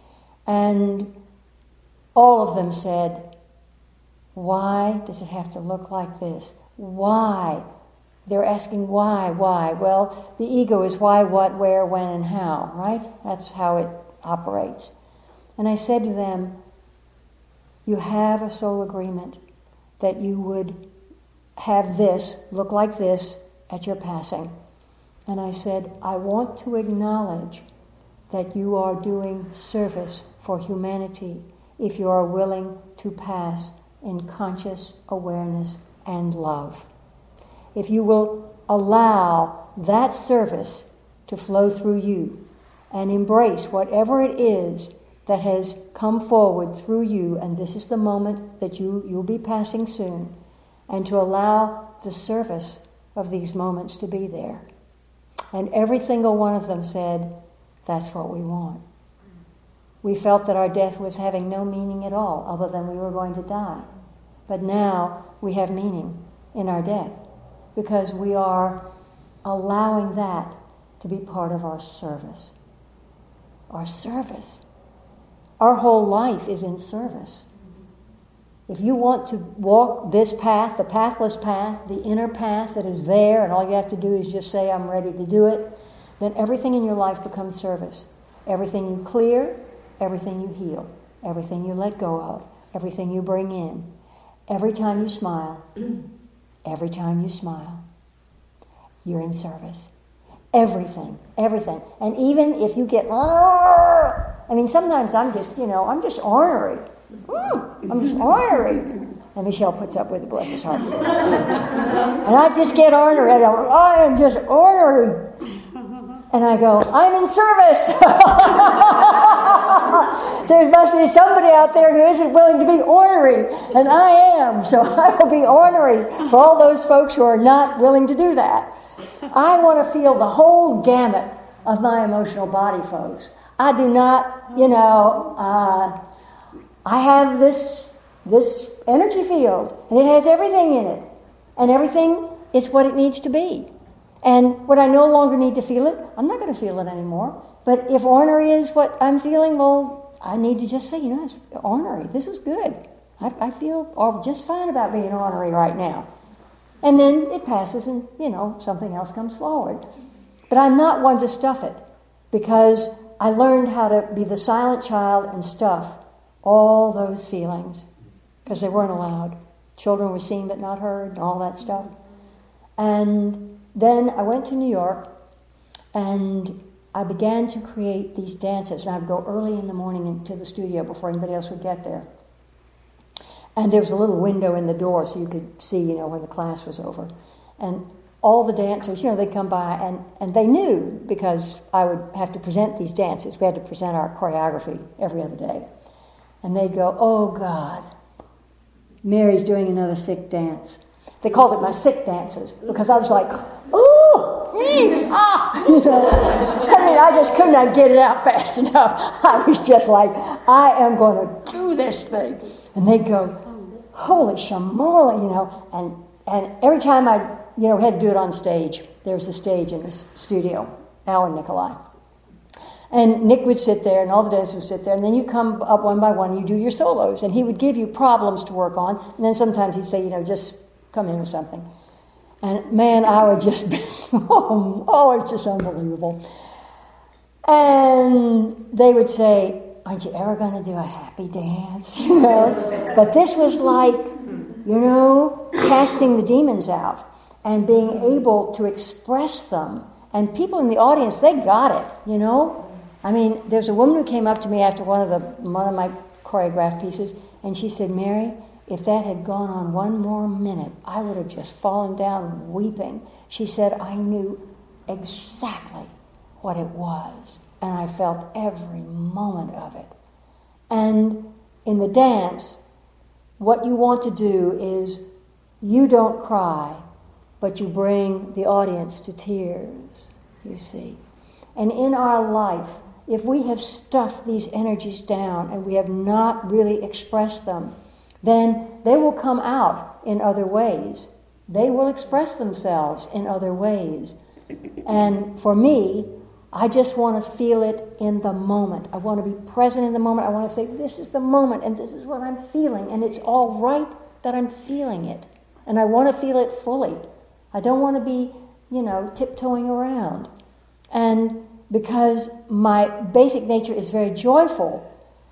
And all of them said, why does it have to look like this? Why? They're asking why, why? Well, the ego is why, what, where, when, and how, right? That's how it operates. And I said to them, you have a soul agreement that you would have this look like this at your passing. And I said, I want to acknowledge that you are doing service for humanity if you are willing to pass in conscious awareness and love. If you will allow that service to flow through you and embrace whatever it is that has come forward through you, and this is the moment that you, you'll be passing soon, and to allow the service of these moments to be there. And every single one of them said, that's what we want. We felt that our death was having no meaning at all, other than we were going to die. But now we have meaning in our death, because we are allowing that to be part of our service. Our service. Our whole life is in service. If you want to walk this path, the pathless path, the inner path that is there, and all you have to do is just say, I'm ready to do it, then everything in your life becomes service. Everything you clear, everything you heal, everything you let go of, everything you bring in. Every time you smile, every time you smile, you're in service. Everything, everything. And even if you get, I mean, sometimes I'm just, you know, I'm just ornery. Mm, I'm just ornery. And Michelle puts up with it, bless his heart. And I just get ornery. I go, I am just ornery. And I go, I'm in service. There must be somebody out there who isn't willing to be ornery, and I am. So I will be ornery for all those folks who are not willing to do that. I want to feel the whole gamut of my emotional body, folks. I do not, you know, uh, I have this this energy field, and it has everything in it, and everything is what it needs to be. And when I no longer need to feel it, I'm not going to feel it anymore. But if ornery is what I'm feeling, well, I need to just say, you know, it's ornery. This is good. I, I feel all just fine about being ornery right now. And then it passes and, you know, something else comes forward. But I'm not one to stuff it, because I learned how to be the silent child and stuff all those feelings, because they weren't allowed. Children were seen but not heard and all that stuff. And then I went to New York, and I began to create these dances. And I'd go early in the morning into the studio before anybody else would get there. And there was a little window in the door so you could see, you know, when the class was over. And all the dancers, you know, they'd come by, and, and they knew, because I would have to present these dances. We had to present our choreography every other day. And they'd go, oh, God, Mary's doing another sick dance. They called it my sick dances, because I was like, ooh, ee, ah, you know. I mean, I just could not get it out fast enough. I was just like, I am going to do this thing. And they'd go, holy shamola, you know. And and every time I, you know, had to do it on stage, there was a stage in this studio, Alan Nikolai. And Nick would sit there, and all the dancers would sit there, and then you come up one by one, and you do your solos, and he would give you problems to work on, and then sometimes he'd say, you know, just come in with something. And man, I would just be, oh, oh, it's just unbelievable. And they would say, aren't you ever going to do a happy dance? You know? But this was like, you know, casting the demons out and being able to express them. And people in the audience, they got it, you know? I mean, there's a woman who came up to me after one of the one of my choreographed pieces, and she said, Mary, if that had gone on one more minute, I would have just fallen down weeping. She said, I knew exactly what it was, and I felt every moment of it. And in the dance, what you want to do is you don't cry, but you bring the audience to tears, you see. And in our life, if we have stuffed these energies down and we have not really expressed them, then they will come out in other ways. They will express themselves in other ways. And for me, I just want to feel it in the moment. I want to be present in the moment. I want to say, this is the moment, and this is what I'm feeling, and it's all right that I'm feeling it. And I want to feel it fully. I don't want to be, you know, tiptoeing around. And because my basic nature is very joyful,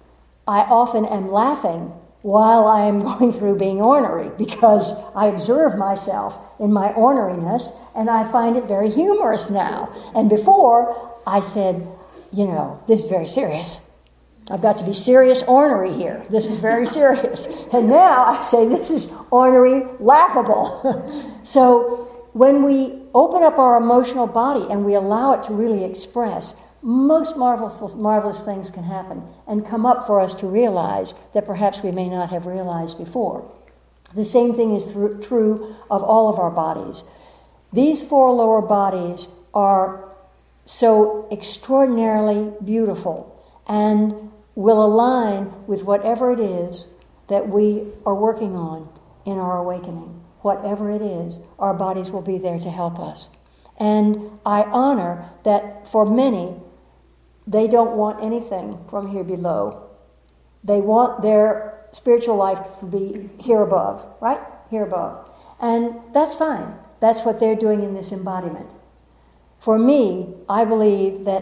I often am laughing while I am going through being ornery, because I observe myself in my orneriness, and I find it very humorous now. And before, I said, you know, this is very serious. I've got to be serious ornery here. This is very serious. And now I say this is ornery laughable. So when we open up our emotional body and we allow it to really express, most marvelous, marvelous things can happen and come up for us to realize that perhaps we may not have realized before. The same thing is th- true of all of our bodies. These four lower bodies are so extraordinarily beautiful and will align with whatever it is that we are working on in our awakening. Whatever it is, our bodies will be there to help us. And I honor that for many, they don't want anything from here below. They want their spiritual life to be here above, right? Here above. And that's fine. That's what they're doing in this embodiment. For me, I believe that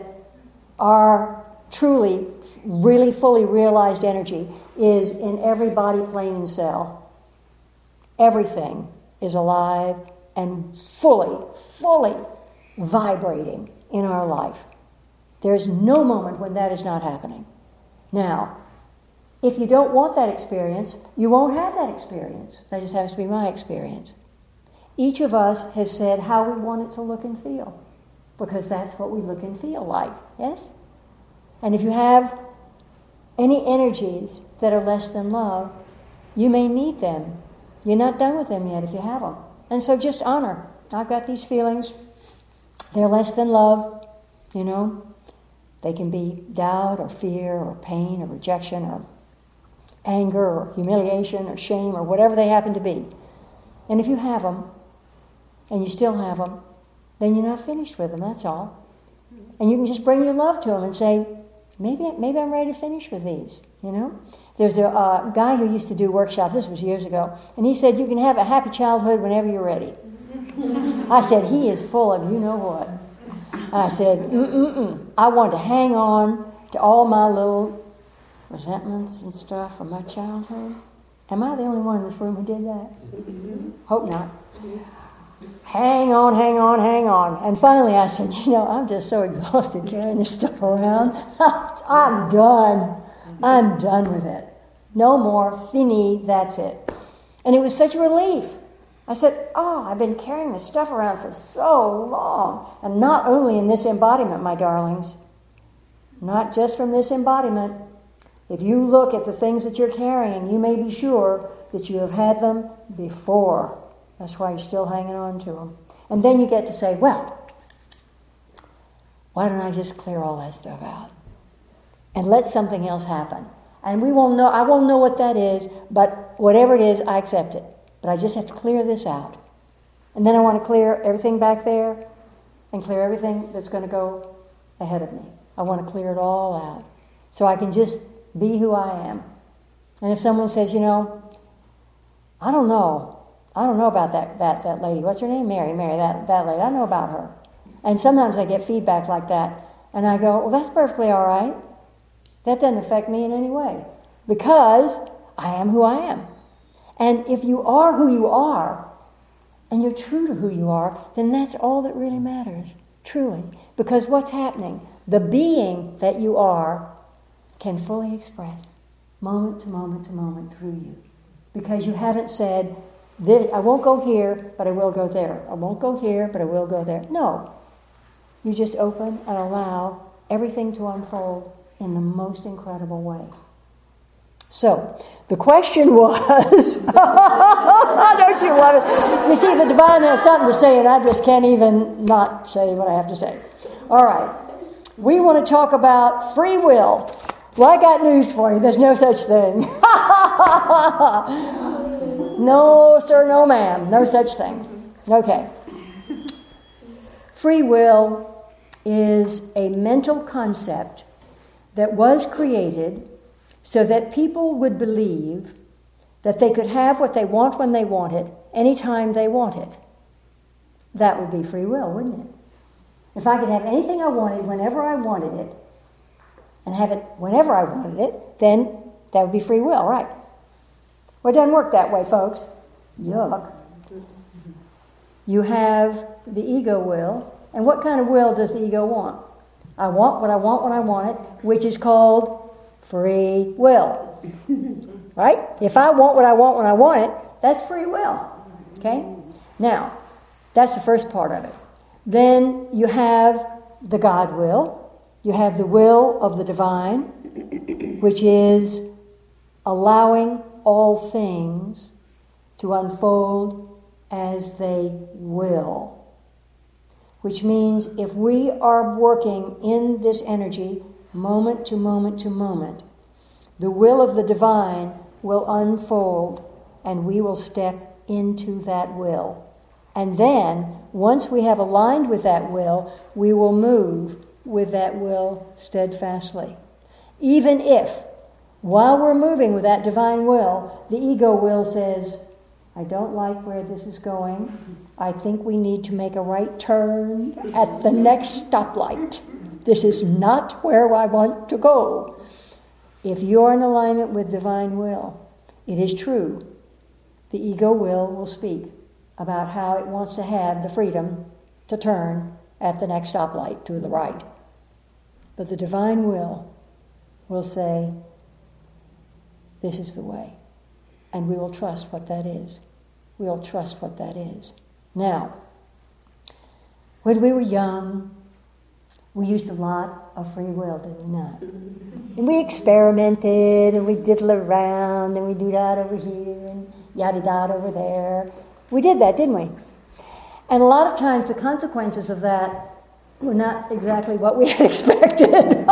our truly, really fully realized energy is in every body, plane, and cell. Everything is alive and fully, fully vibrating in our life. There's no moment when that is not happening. Now, if you don't want that experience, you won't have that experience. That just happens to be my experience. Each of us has said how we want it to look and feel, because that's what we look and feel like, yes? And if you have any energies that are less than love, you may need them. You're not done with them yet if you have them. And so just honor. I've got these feelings. They're less than love, you know. They can be doubt or fear or pain or rejection or anger or humiliation or shame or whatever they happen to be. And if you have them, and you still have them, then you're not finished with them, that's all. And you can just bring your love to them and say, maybe maybe I'm ready to finish with these, you know? There's a uh, guy who used to do workshops, this was years ago, and he said, you can have a happy childhood whenever you're ready. I said, he is full of you know what. I said, mm-mm-mm. I want to hang on to all my little resentments and stuff from my childhood. Am I the only one in this room who did that? Hope not. Hang on, hang on, hang on. And finally I said, you know, I'm just so exhausted carrying this stuff around. I'm done. I'm done with it. No more. Fini. That's it. And it was such a relief. I said, oh, I've been carrying this stuff around for so long. And not only in this embodiment, my darlings. Not just from this embodiment. If you look at the things that you're carrying, you may be sure that you have had them before. That's why you're still hanging on to them. And then you get to say, well, why don't I just clear all that stuff out and let something else happen? And we won't know, I won't know what that is, but whatever it is, I accept it. But I just have to clear this out. And then I want to clear everything back there and clear everything that's going to go ahead of me. I want to clear it all out so I can just be who I am. And if someone says, you know, I don't know, I don't know about that, that, that lady. What's her name? Mary, Mary, that, that lady. I know about her. And sometimes I get feedback like that. And I go, well, that's perfectly all right. That doesn't affect me in any way. Because I am who I am. And if you are who you are, and you're true to who you are, then that's all that really matters. Truly. Because what's happening? The being that you are can fully express moment to moment to moment through you. because you haven't said, I won't go here, but I will go there. I won't go here, but I will go there. No. You just open and allow everything to unfold in the most incredible way. So, the question was, don't you want to, you see, the divine has something to say, and I just can't even not say what I have to say. All right. We want to talk about free will. Well, I got news for you. There's no such thing. No, sir, no, ma'am. No such thing. Okay. Free will is a mental concept that was created so that people would believe that they could have what they want when they want it, anytime they want it. That would be free will, wouldn't it? If I could have anything I wanted whenever I wanted it, and have it whenever I wanted it, then that would be free will, right? Well, it doesn't work that way, folks. Yuck. You have the ego will, and what kind of will does the ego want? I want what I want when I want it, which is called free will. Right? If I want what I want when I want it, that's free will. Okay? Now, that's the first part of it. Then you have the God will. You have the will of the divine, which is allowing all things to unfold as they will. Which means if we are working in this energy, moment to moment to moment, the will of the divine will unfold and we will step into that will. And then, once we have aligned with that will, we will move with that will steadfastly. Even if, while we're moving with that divine will, the ego will says, I don't like where this is going. I think we need to make a right turn at the next stoplight. This is not where I want to go. If you're in alignment with divine will, it is true. The ego will will speak about how it wants to have the freedom to turn at the next stoplight to the right. But the divine will will say, this is the way. And we will trust what that is. We'll trust what that is. Now, when we were young, we used a lot of free will, did we not? And we experimented, and we diddled around, and we do that over here, and yada-da over there. We did that, didn't we? And a lot of times the consequences of that were not exactly what we had expected.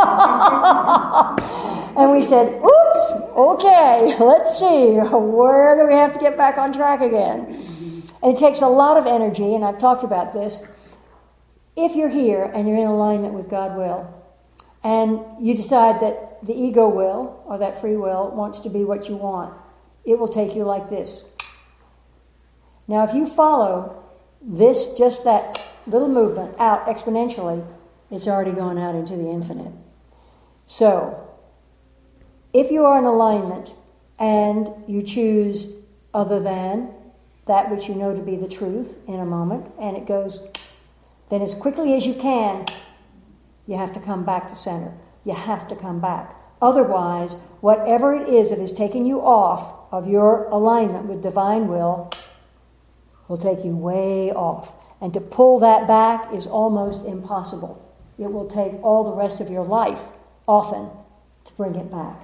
And we said, oops, okay, let's see, where do we have to get back on track again? And it takes a lot of energy, and I've talked about this. If you're here and you're in alignment with God will, and you decide that the ego will, or that free will, wants to be what you want, it will take you like this. Now, if you follow this, just that little movement out exponentially, it's already gone out into the infinite. So, if you are in alignment and you choose other than that which you know to be the truth in a moment, and it goes, then as quickly as you can, you have to come back to center. You have to come back. Otherwise, whatever it is that is taking you off of your alignment with divine will will take you way off. And to pull that back is almost impossible. It will take all the rest of your life, often, to bring it back.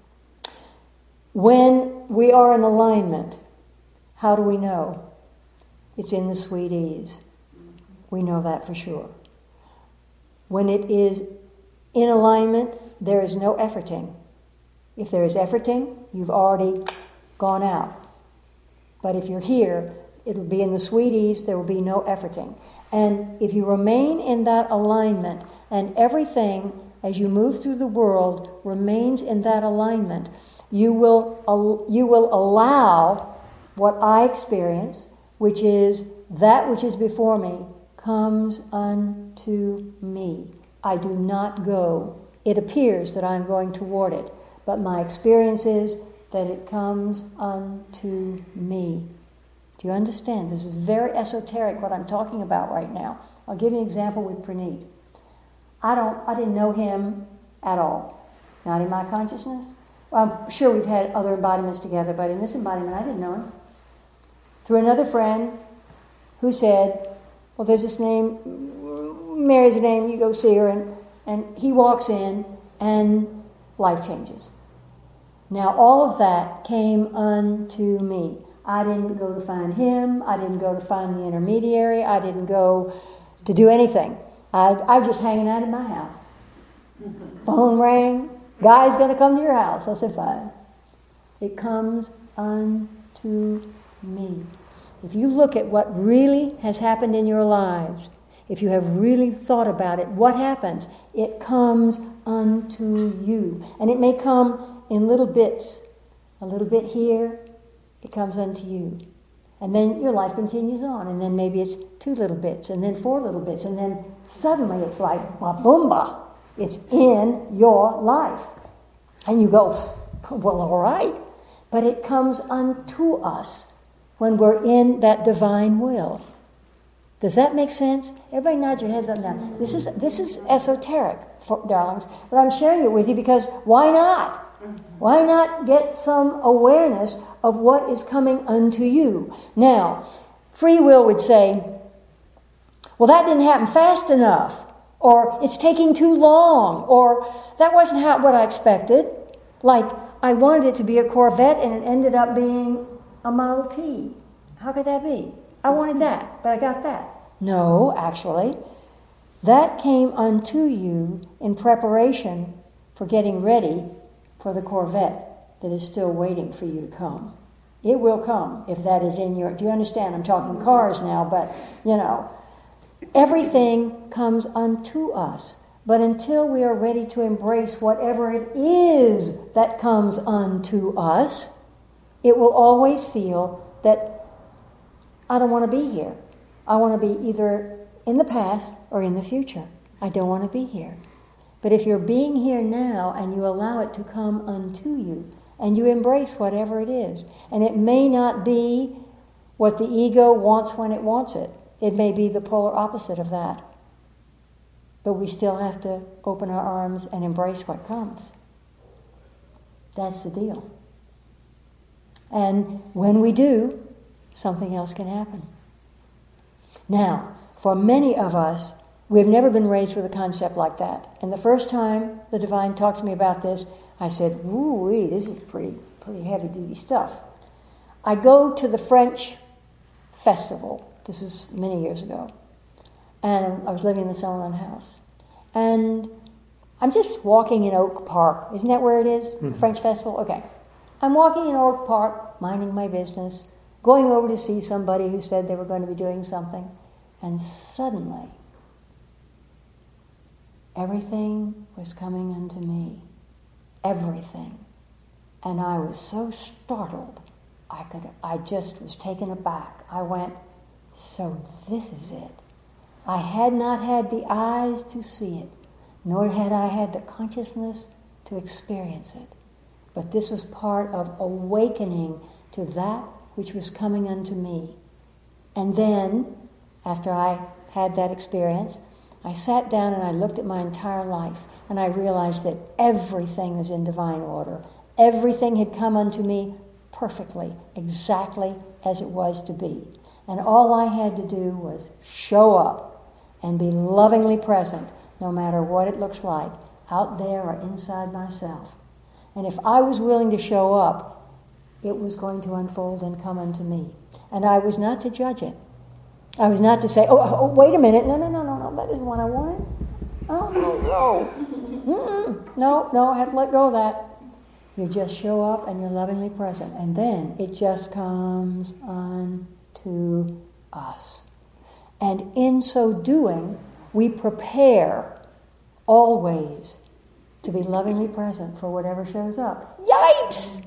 When we are in alignment, how do we know? It's in the sweet ease. We know that for sure. When it is in alignment, there is no efforting. If there is efforting, you've already gone out. But if you're here, it'll be in the sweet ease, there will be no efforting. And if you remain in that alignment, and everything, as you move through the world, remains in that alignment, you will, you will allow what I experience, which is that which is before me, comes unto me. I do not go. It appears that I'm going toward it, but my experience is that it comes unto me. Do you understand? This is very esoteric, what I'm talking about right now. I'll give you an example with Praneeth. I don't, I didn't know him at all. Not in my consciousness. I'm sure we've had other embodiments together, but in this embodiment, I didn't know him. Through another friend who said, well, there's this name, Mary's her name, you go see her, and, and he walks in, and life changes. Now, all of that came unto me. I didn't go to find him. I didn't go to find the intermediary. I didn't go to do anything. I, I was just hanging out in my house. Phone rang. Guy's going to come to your house. I said, fine. It comes unto me. If you look at what really has happened in your lives, if you have really thought about it, what happens? It comes unto you. And it may come in little bits. A little bit here, it comes unto you. And then your life continues on. And then maybe it's two little bits, and then four little bits, and then suddenly it's like ba-boomba. It's in your life. And you go, well, all right. But it comes unto us when we're in that divine will. Does that make sense? Everybody nod your heads up now. This is this is esoteric, for, darlings, but I'm sharing it with you because why not? Why not get some awareness of what is coming unto you? Now, free will would say, well, that didn't happen fast enough, or it's taking too long, or that wasn't how, what I expected. Like, I wanted it to be a Corvette and it ended up being a Model T. How could that be? I wanted that, but I got that. No, actually, that came unto you in preparation for getting ready for the Corvette that is still waiting for you to come. It will come if that is in your... Do you understand? I'm talking cars now, but, you know, everything comes unto us. But until we are ready to embrace whatever it is that comes unto us, it will always feel that I don't want to be here. I want to be either in the past or in the future. I don't want to be here. But if you're being here now and you allow it to come unto you, and you embrace whatever it is, and it may not be what the ego wants when it wants it. It may be the polar opposite of that. But we still have to open our arms and embrace what comes. That's the deal. And when we do, something else can happen. Now, for many of us, we've never been raised with a concept like that. And the first time the Divine talked to me about this, I said, ooh, this is pretty, pretty heavy-duty stuff. I go to the French festival. This is many years ago. And I was living in the Summerlin house. And I'm just walking in Oak Park. Isn't that where it is? Mm-hmm. The French festival? Okay. I'm walking in Oak Park, minding my business, going over to see somebody who said they were going to be doing something. And suddenly, everything was coming unto me. Everything. And I was so startled, I could, I just was taken aback. I went, so this is it. I had not had the eyes to see it, nor had I had the consciousness to experience it. But this was part of awakening to that which was coming unto me. And then, after I had that experience, I sat down and I looked at my entire life, and I realized that everything was in divine order. Everything had come unto me perfectly, exactly as it was to be. And all I had to do was show up and be lovingly present, no matter what it looks like, out there or inside myself. And if I was willing to show up, it was going to unfold and come unto me. And I was not to judge it. I was not to say, oh, oh wait a minute, no, no, no, no, no, that isn't what I wanted. Oh, no, no. Mm-mm. No, no, I have to let go of that. You just show up and you're lovingly present. And then it just comes unto us. And in so doing, we prepare always to be lovingly present for whatever shows up. Yipes!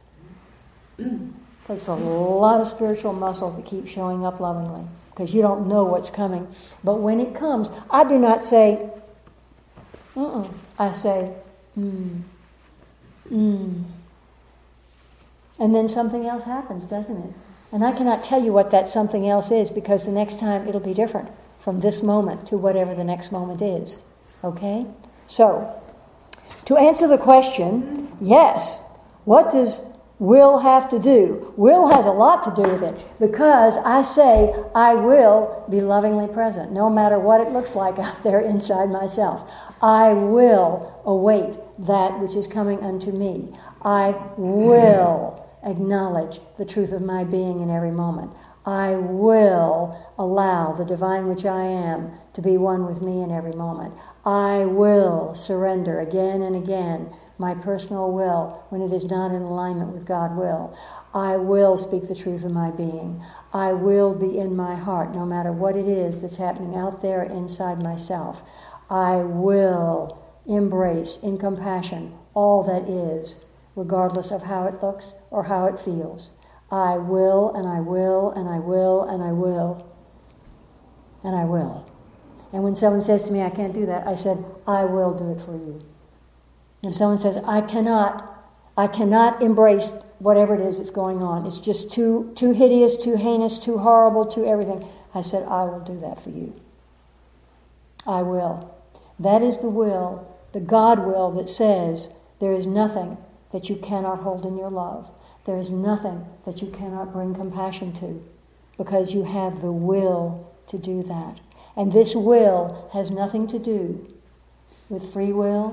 Takes a lot of spiritual muscle to keep showing up lovingly, because you don't know what's coming. But when it comes, I do not say, mm-mm. I say, mm, mm. And then something else happens, doesn't it? And I cannot tell you what that something else is, because the next time it'll be different from this moment to whatever the next moment is. Okay? So, to answer the question, yes, What does will have to do? Will has a lot to do with it, because I say I will be lovingly present, no matter what it looks like out there inside myself. I will await that which is coming unto me. I will acknowledge the truth of my being in every moment. I will allow the divine which I am to be one with me in every moment. I will surrender again and again my personal will when it is not in alignment with God's will. I will speak the truth of my being. I will be in my heart no matter what it is that's happening out there inside myself. I will embrace in compassion all that is, regardless of how it looks or how it feels. I will, and I will, and I will, and I will, and I will. And when someone says to me, I can't do that, I said, I will do it for you. If someone says, I cannot, I cannot embrace whatever it is that's going on, it's just too, too hideous, too heinous, too horrible, too everything, I said, I will do that for you. I will. That is the will, the God will that says there is nothing that you cannot hold in your love. There is nothing that you cannot bring compassion to, because you have the will to do that. And this will has nothing to do with free will,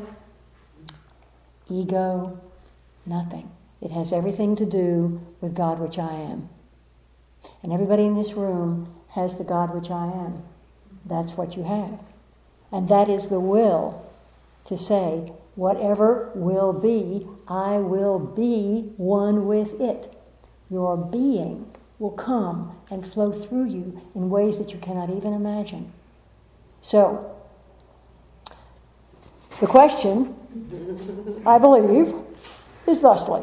ego, nothing. It has everything to do with God which I am. And everybody in this room has the God which I am. That's what you have. And that is the will to say, whatever will be, I will be one with it. Your being will come and flow through you in ways that you cannot even imagine. So, the question, I believe, is thusly.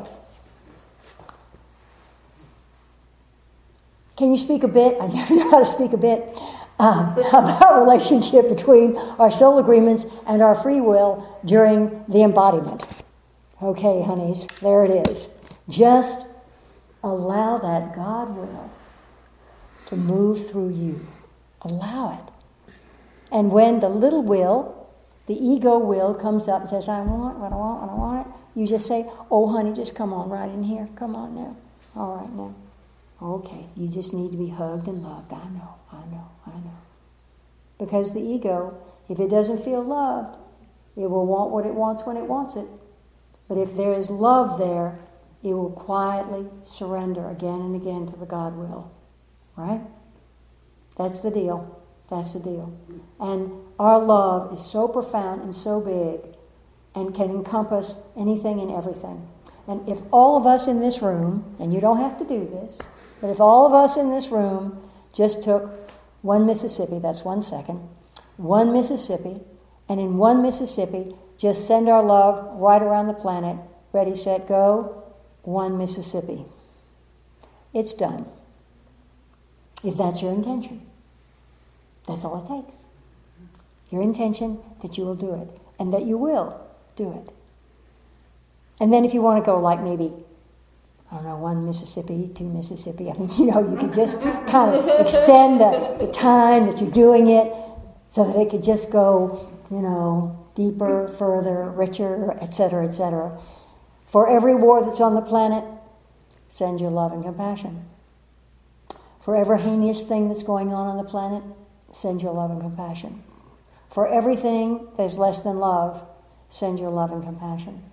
Can you speak a bit? I never know how to speak a bit. Um, about relationship between our soul agreements and our free will during the embodiment. Okay, honeys, there it is. Just allow that God will to move through you. Allow it. And when the little will, the ego will, comes up and says, I want what I want, what I want it, you just say, oh, honey, just come on right in here. Come on now. All right now. Okay, you just need to be hugged and loved. I know, I know, I know. Because the ego, if it doesn't feel loved, it will want what it wants when it wants it. But if there is love there, it will quietly surrender again and again to the God will. Right? That's the deal. That's the deal. And our love is so profound and so big and can encompass anything and everything. And if all of us in this room, and you don't have to do this, but if all of us in this room just took one Mississippi, that's one second, one Mississippi, and in one Mississippi, just send our love right around the planet, ready, set, go, one Mississippi. It's done. If that's your intention. That's all it takes. Your intention that you will do it, and that you will do it. And then if you want to go like maybe, I don't know, one Mississippi, two Mississippi, I mean, you know, you could just kind of extend the, the time that you're doing it so that it could just go, you know, deeper, further, richer, et cetera, et cetera. For every war that's on the planet, send your love and compassion. For every heinous thing that's going on on the planet, send your love and compassion. For everything that's less than love, send your love and compassion.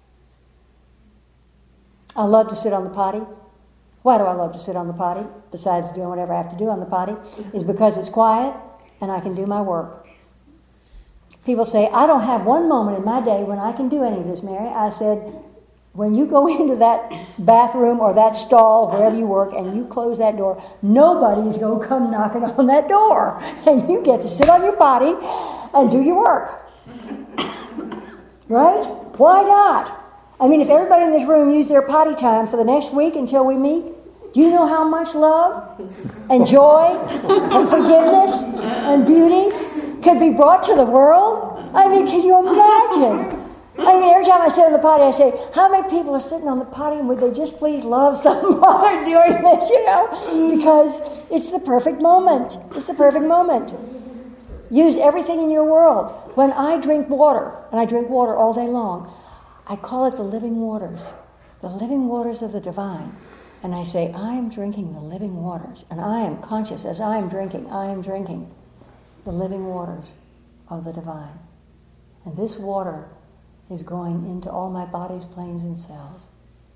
I love to sit on the potty. Why do I love to sit on the potty, besides doing whatever I have to do on the potty? Is because it's quiet and I can do my work. People say, I don't have one moment in my day when I can do any of this, Mary. I said, when you go into that bathroom or that stall, wherever you work, and you close that door, nobody's going to come knocking on that door. And you get to sit on your potty and do your work. Right? Why not? I mean, if everybody in this room used their potty time for the next week until we meet, do you know how much love and joy and forgiveness and beauty could be brought to the world? I mean, can you imagine? I mean, every time I sit on the potty, I say, how many people are sitting on the potty and would they just please love someone while they're doing this, you know? Because it's the perfect moment. It's the perfect moment. Use everything in your world. When I drink water, and I drink water all day long, I call it the living waters. the living waters of the divine. And I say, I am drinking the living waters. And I am conscious as I am drinking, I am drinking the living waters of the divine. And this water is going into all my body's planes and cells.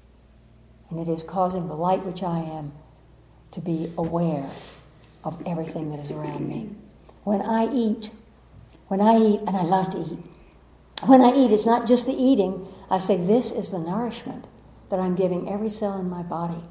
And it is causing the light which I am to be aware of everything that is around me. When I eat, when I eat, and I love to eat, when I eat, it's not just the eating. I say, this is the nourishment that I'm giving every cell in my body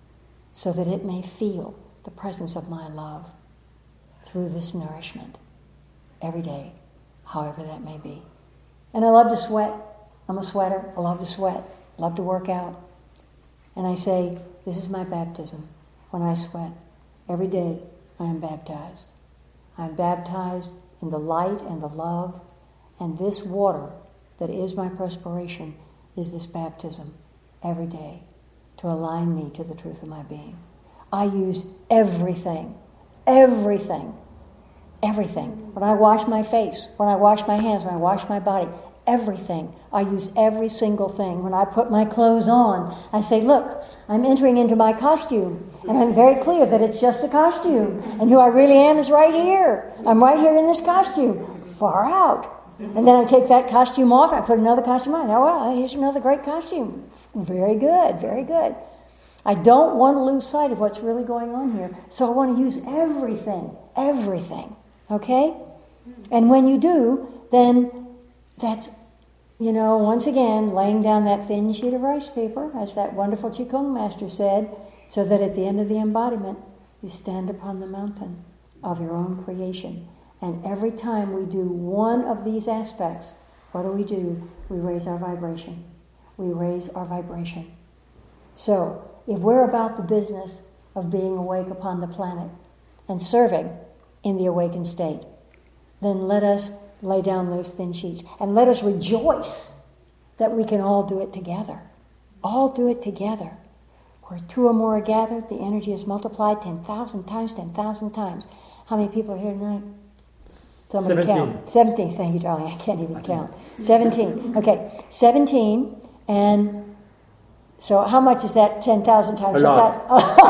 so that it may feel the presence of my love through this nourishment every day, however that may be. And I love to sweat. I'm a sweater. I love to sweat. I love to work out. And I say, this is my baptism. When I sweat, every day I am baptized. I am baptized in the light and the love, and this water that is my perspiration is this baptism every day to align me to the truth of my being. I use everything, everything, everything. When I wash my face, when I wash my hands, when I wash my body, everything. I use every single thing. When I put my clothes on, I say, look, I'm entering into my costume, and I'm very clear that it's just a costume, and who I really am is right here. I'm right here in this costume, far out. And then I take that costume off, I put another costume on. Oh, well, here's another great costume. Very good, very good. I don't want to lose sight of what's really going on here, so I want to use everything, everything, okay? And when you do, then that's, you know, once again, laying down that thin sheet of rice paper, as that wonderful Qigong master said, so that at the end of the embodiment, you stand upon the mountain of your own creation. And every time we do one of these aspects, what do we do? We raise our vibration. We raise our vibration. So, if we're about the business of being awake upon the planet and serving in the awakened state, then let us lay down those thin sheets and let us rejoice that we can all do it together. All do it together. Where two or more are gathered, the energy is multiplied ten thousand times, ten thousand times. How many people are here tonight? Somebody count. seventeen, thank you, darling. I can't even count. seventeen. Okay, seventeen. And so how much is that ten thousand times? A lot.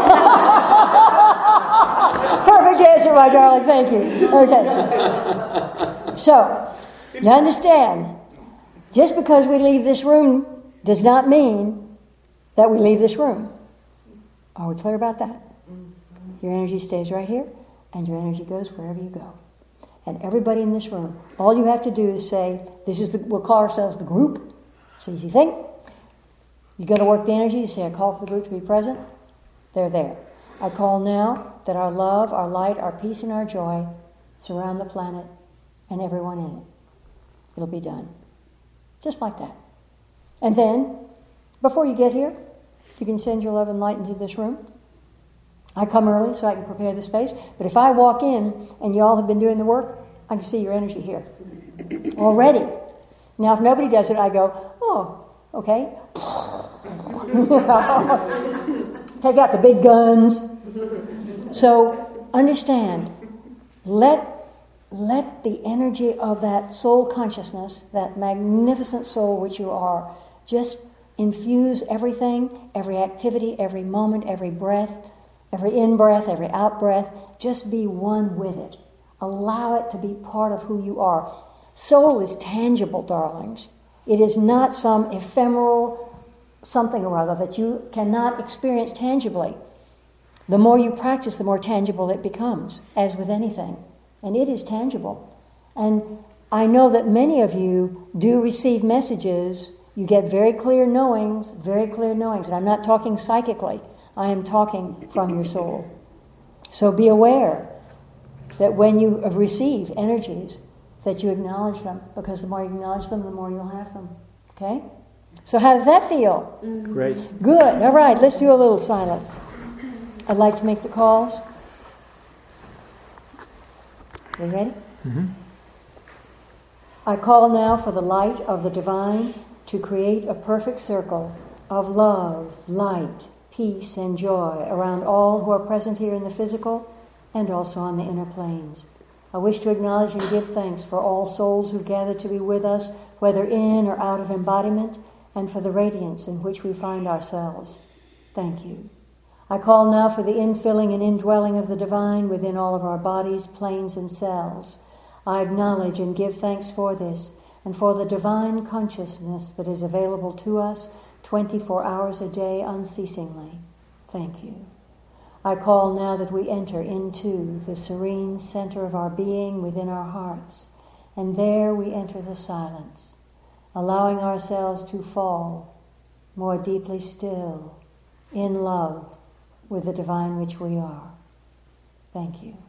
Perfect answer, my darling. Thank you. Okay. So, you understand, just because we leave this room does not mean that we leave this room. Are we clear about that? Your energy stays right here, and your energy goes wherever you go. And everybody in this room, all you have to do is say, this is the, we'll call ourselves the group. It's an easy thing. You're going to work the energy, you say, I call for the group to be present. They're there. I call now that our love, our light, our peace, and our joy surround the planet and everyone in it. It'll be done. Just like that. And then, before you get here, you can send your love and light into this room. I come early so I can prepare the space. But if I walk in and you all have been doing the work, I can see your energy here already. Now, if nobody does it, I go, oh, okay. Take out the big guns. So, understand, let, let the energy of that soul consciousness, that magnificent soul which you are, just infuse everything, every activity, every moment, every breath, every in-breath, every out-breath. Just be one with it. Allow it to be part of who you are. Soul is tangible, darlings. It is not some ephemeral something or other that you cannot experience tangibly. The more you practice, the more tangible it becomes, as with anything. And it is tangible. And I know that many of you do receive messages. You get very clear knowings, very clear knowings. And I'm not talking psychically. I am talking from your soul. So be aware that when you receive energies, that you acknowledge them, because the more you acknowledge them, the more you'll have them. Okay? So how does that feel? Great. Good. All right, let's do a little silence. I'd like to make the calls. You ready? Mm-hmm. I call now for the light of the divine to create a perfect circle of love, light, peace, and joy around all who are present here in the physical and also on the inner planes. I wish to acknowledge and give thanks for all souls who gather to be with us, whether in or out of embodiment, and for the radiance in which we find ourselves. Thank you. I call now for the infilling and indwelling of the divine within all of our bodies, planes, and cells. I acknowledge and give thanks for this and for the divine consciousness that is available to us twenty-four hours a day unceasingly. Thank you. I call now that we enter into the serene center of our being within our hearts, and there we enter the silence, allowing ourselves to fall more deeply still in love with the divine which we are. Thank you.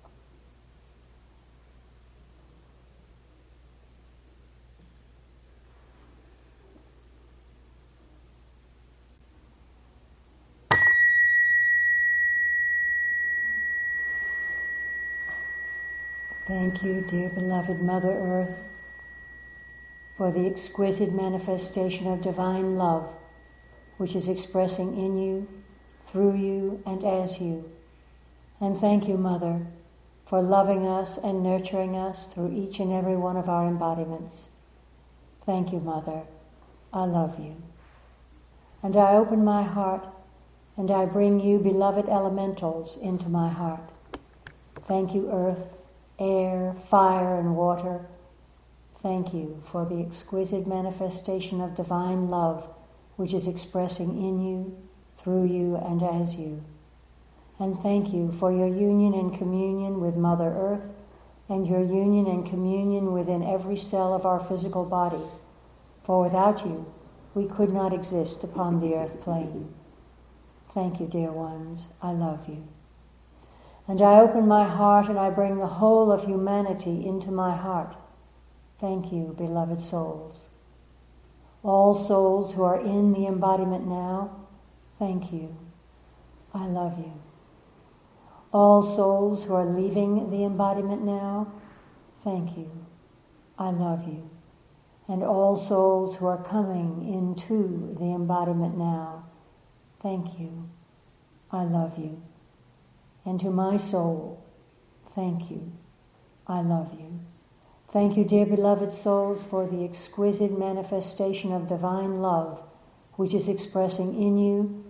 Thank you, dear beloved Mother Earth, for the exquisite manifestation of divine love, which is expressing in you, through you, and as you. And thank you, Mother, for loving us and nurturing us through each and every one of our embodiments. Thank you, Mother. I love you. And I open my heart, and I bring you, beloved elementals, into my heart. Thank you, Earth, air, fire, and water. Thank you for the exquisite manifestation of divine love, which is expressing in you, through you, and as you. And thank you for your union and communion with Mother Earth, and your union and communion within every cell of our physical body. For without you, we could not exist upon the earth plane. Thank you, dear ones. I love you. And I open my heart and I bring the whole of humanity into my heart. Thank you, beloved souls. All souls who are in the embodiment now, thank you. I love you. All souls who are leaving the embodiment now, thank you. I love you. And all souls who are coming into the embodiment now, thank you. I love you. And to my soul, thank you. I love you. Thank you, dear beloved souls, for the exquisite manifestation of divine love, which is expressing in you,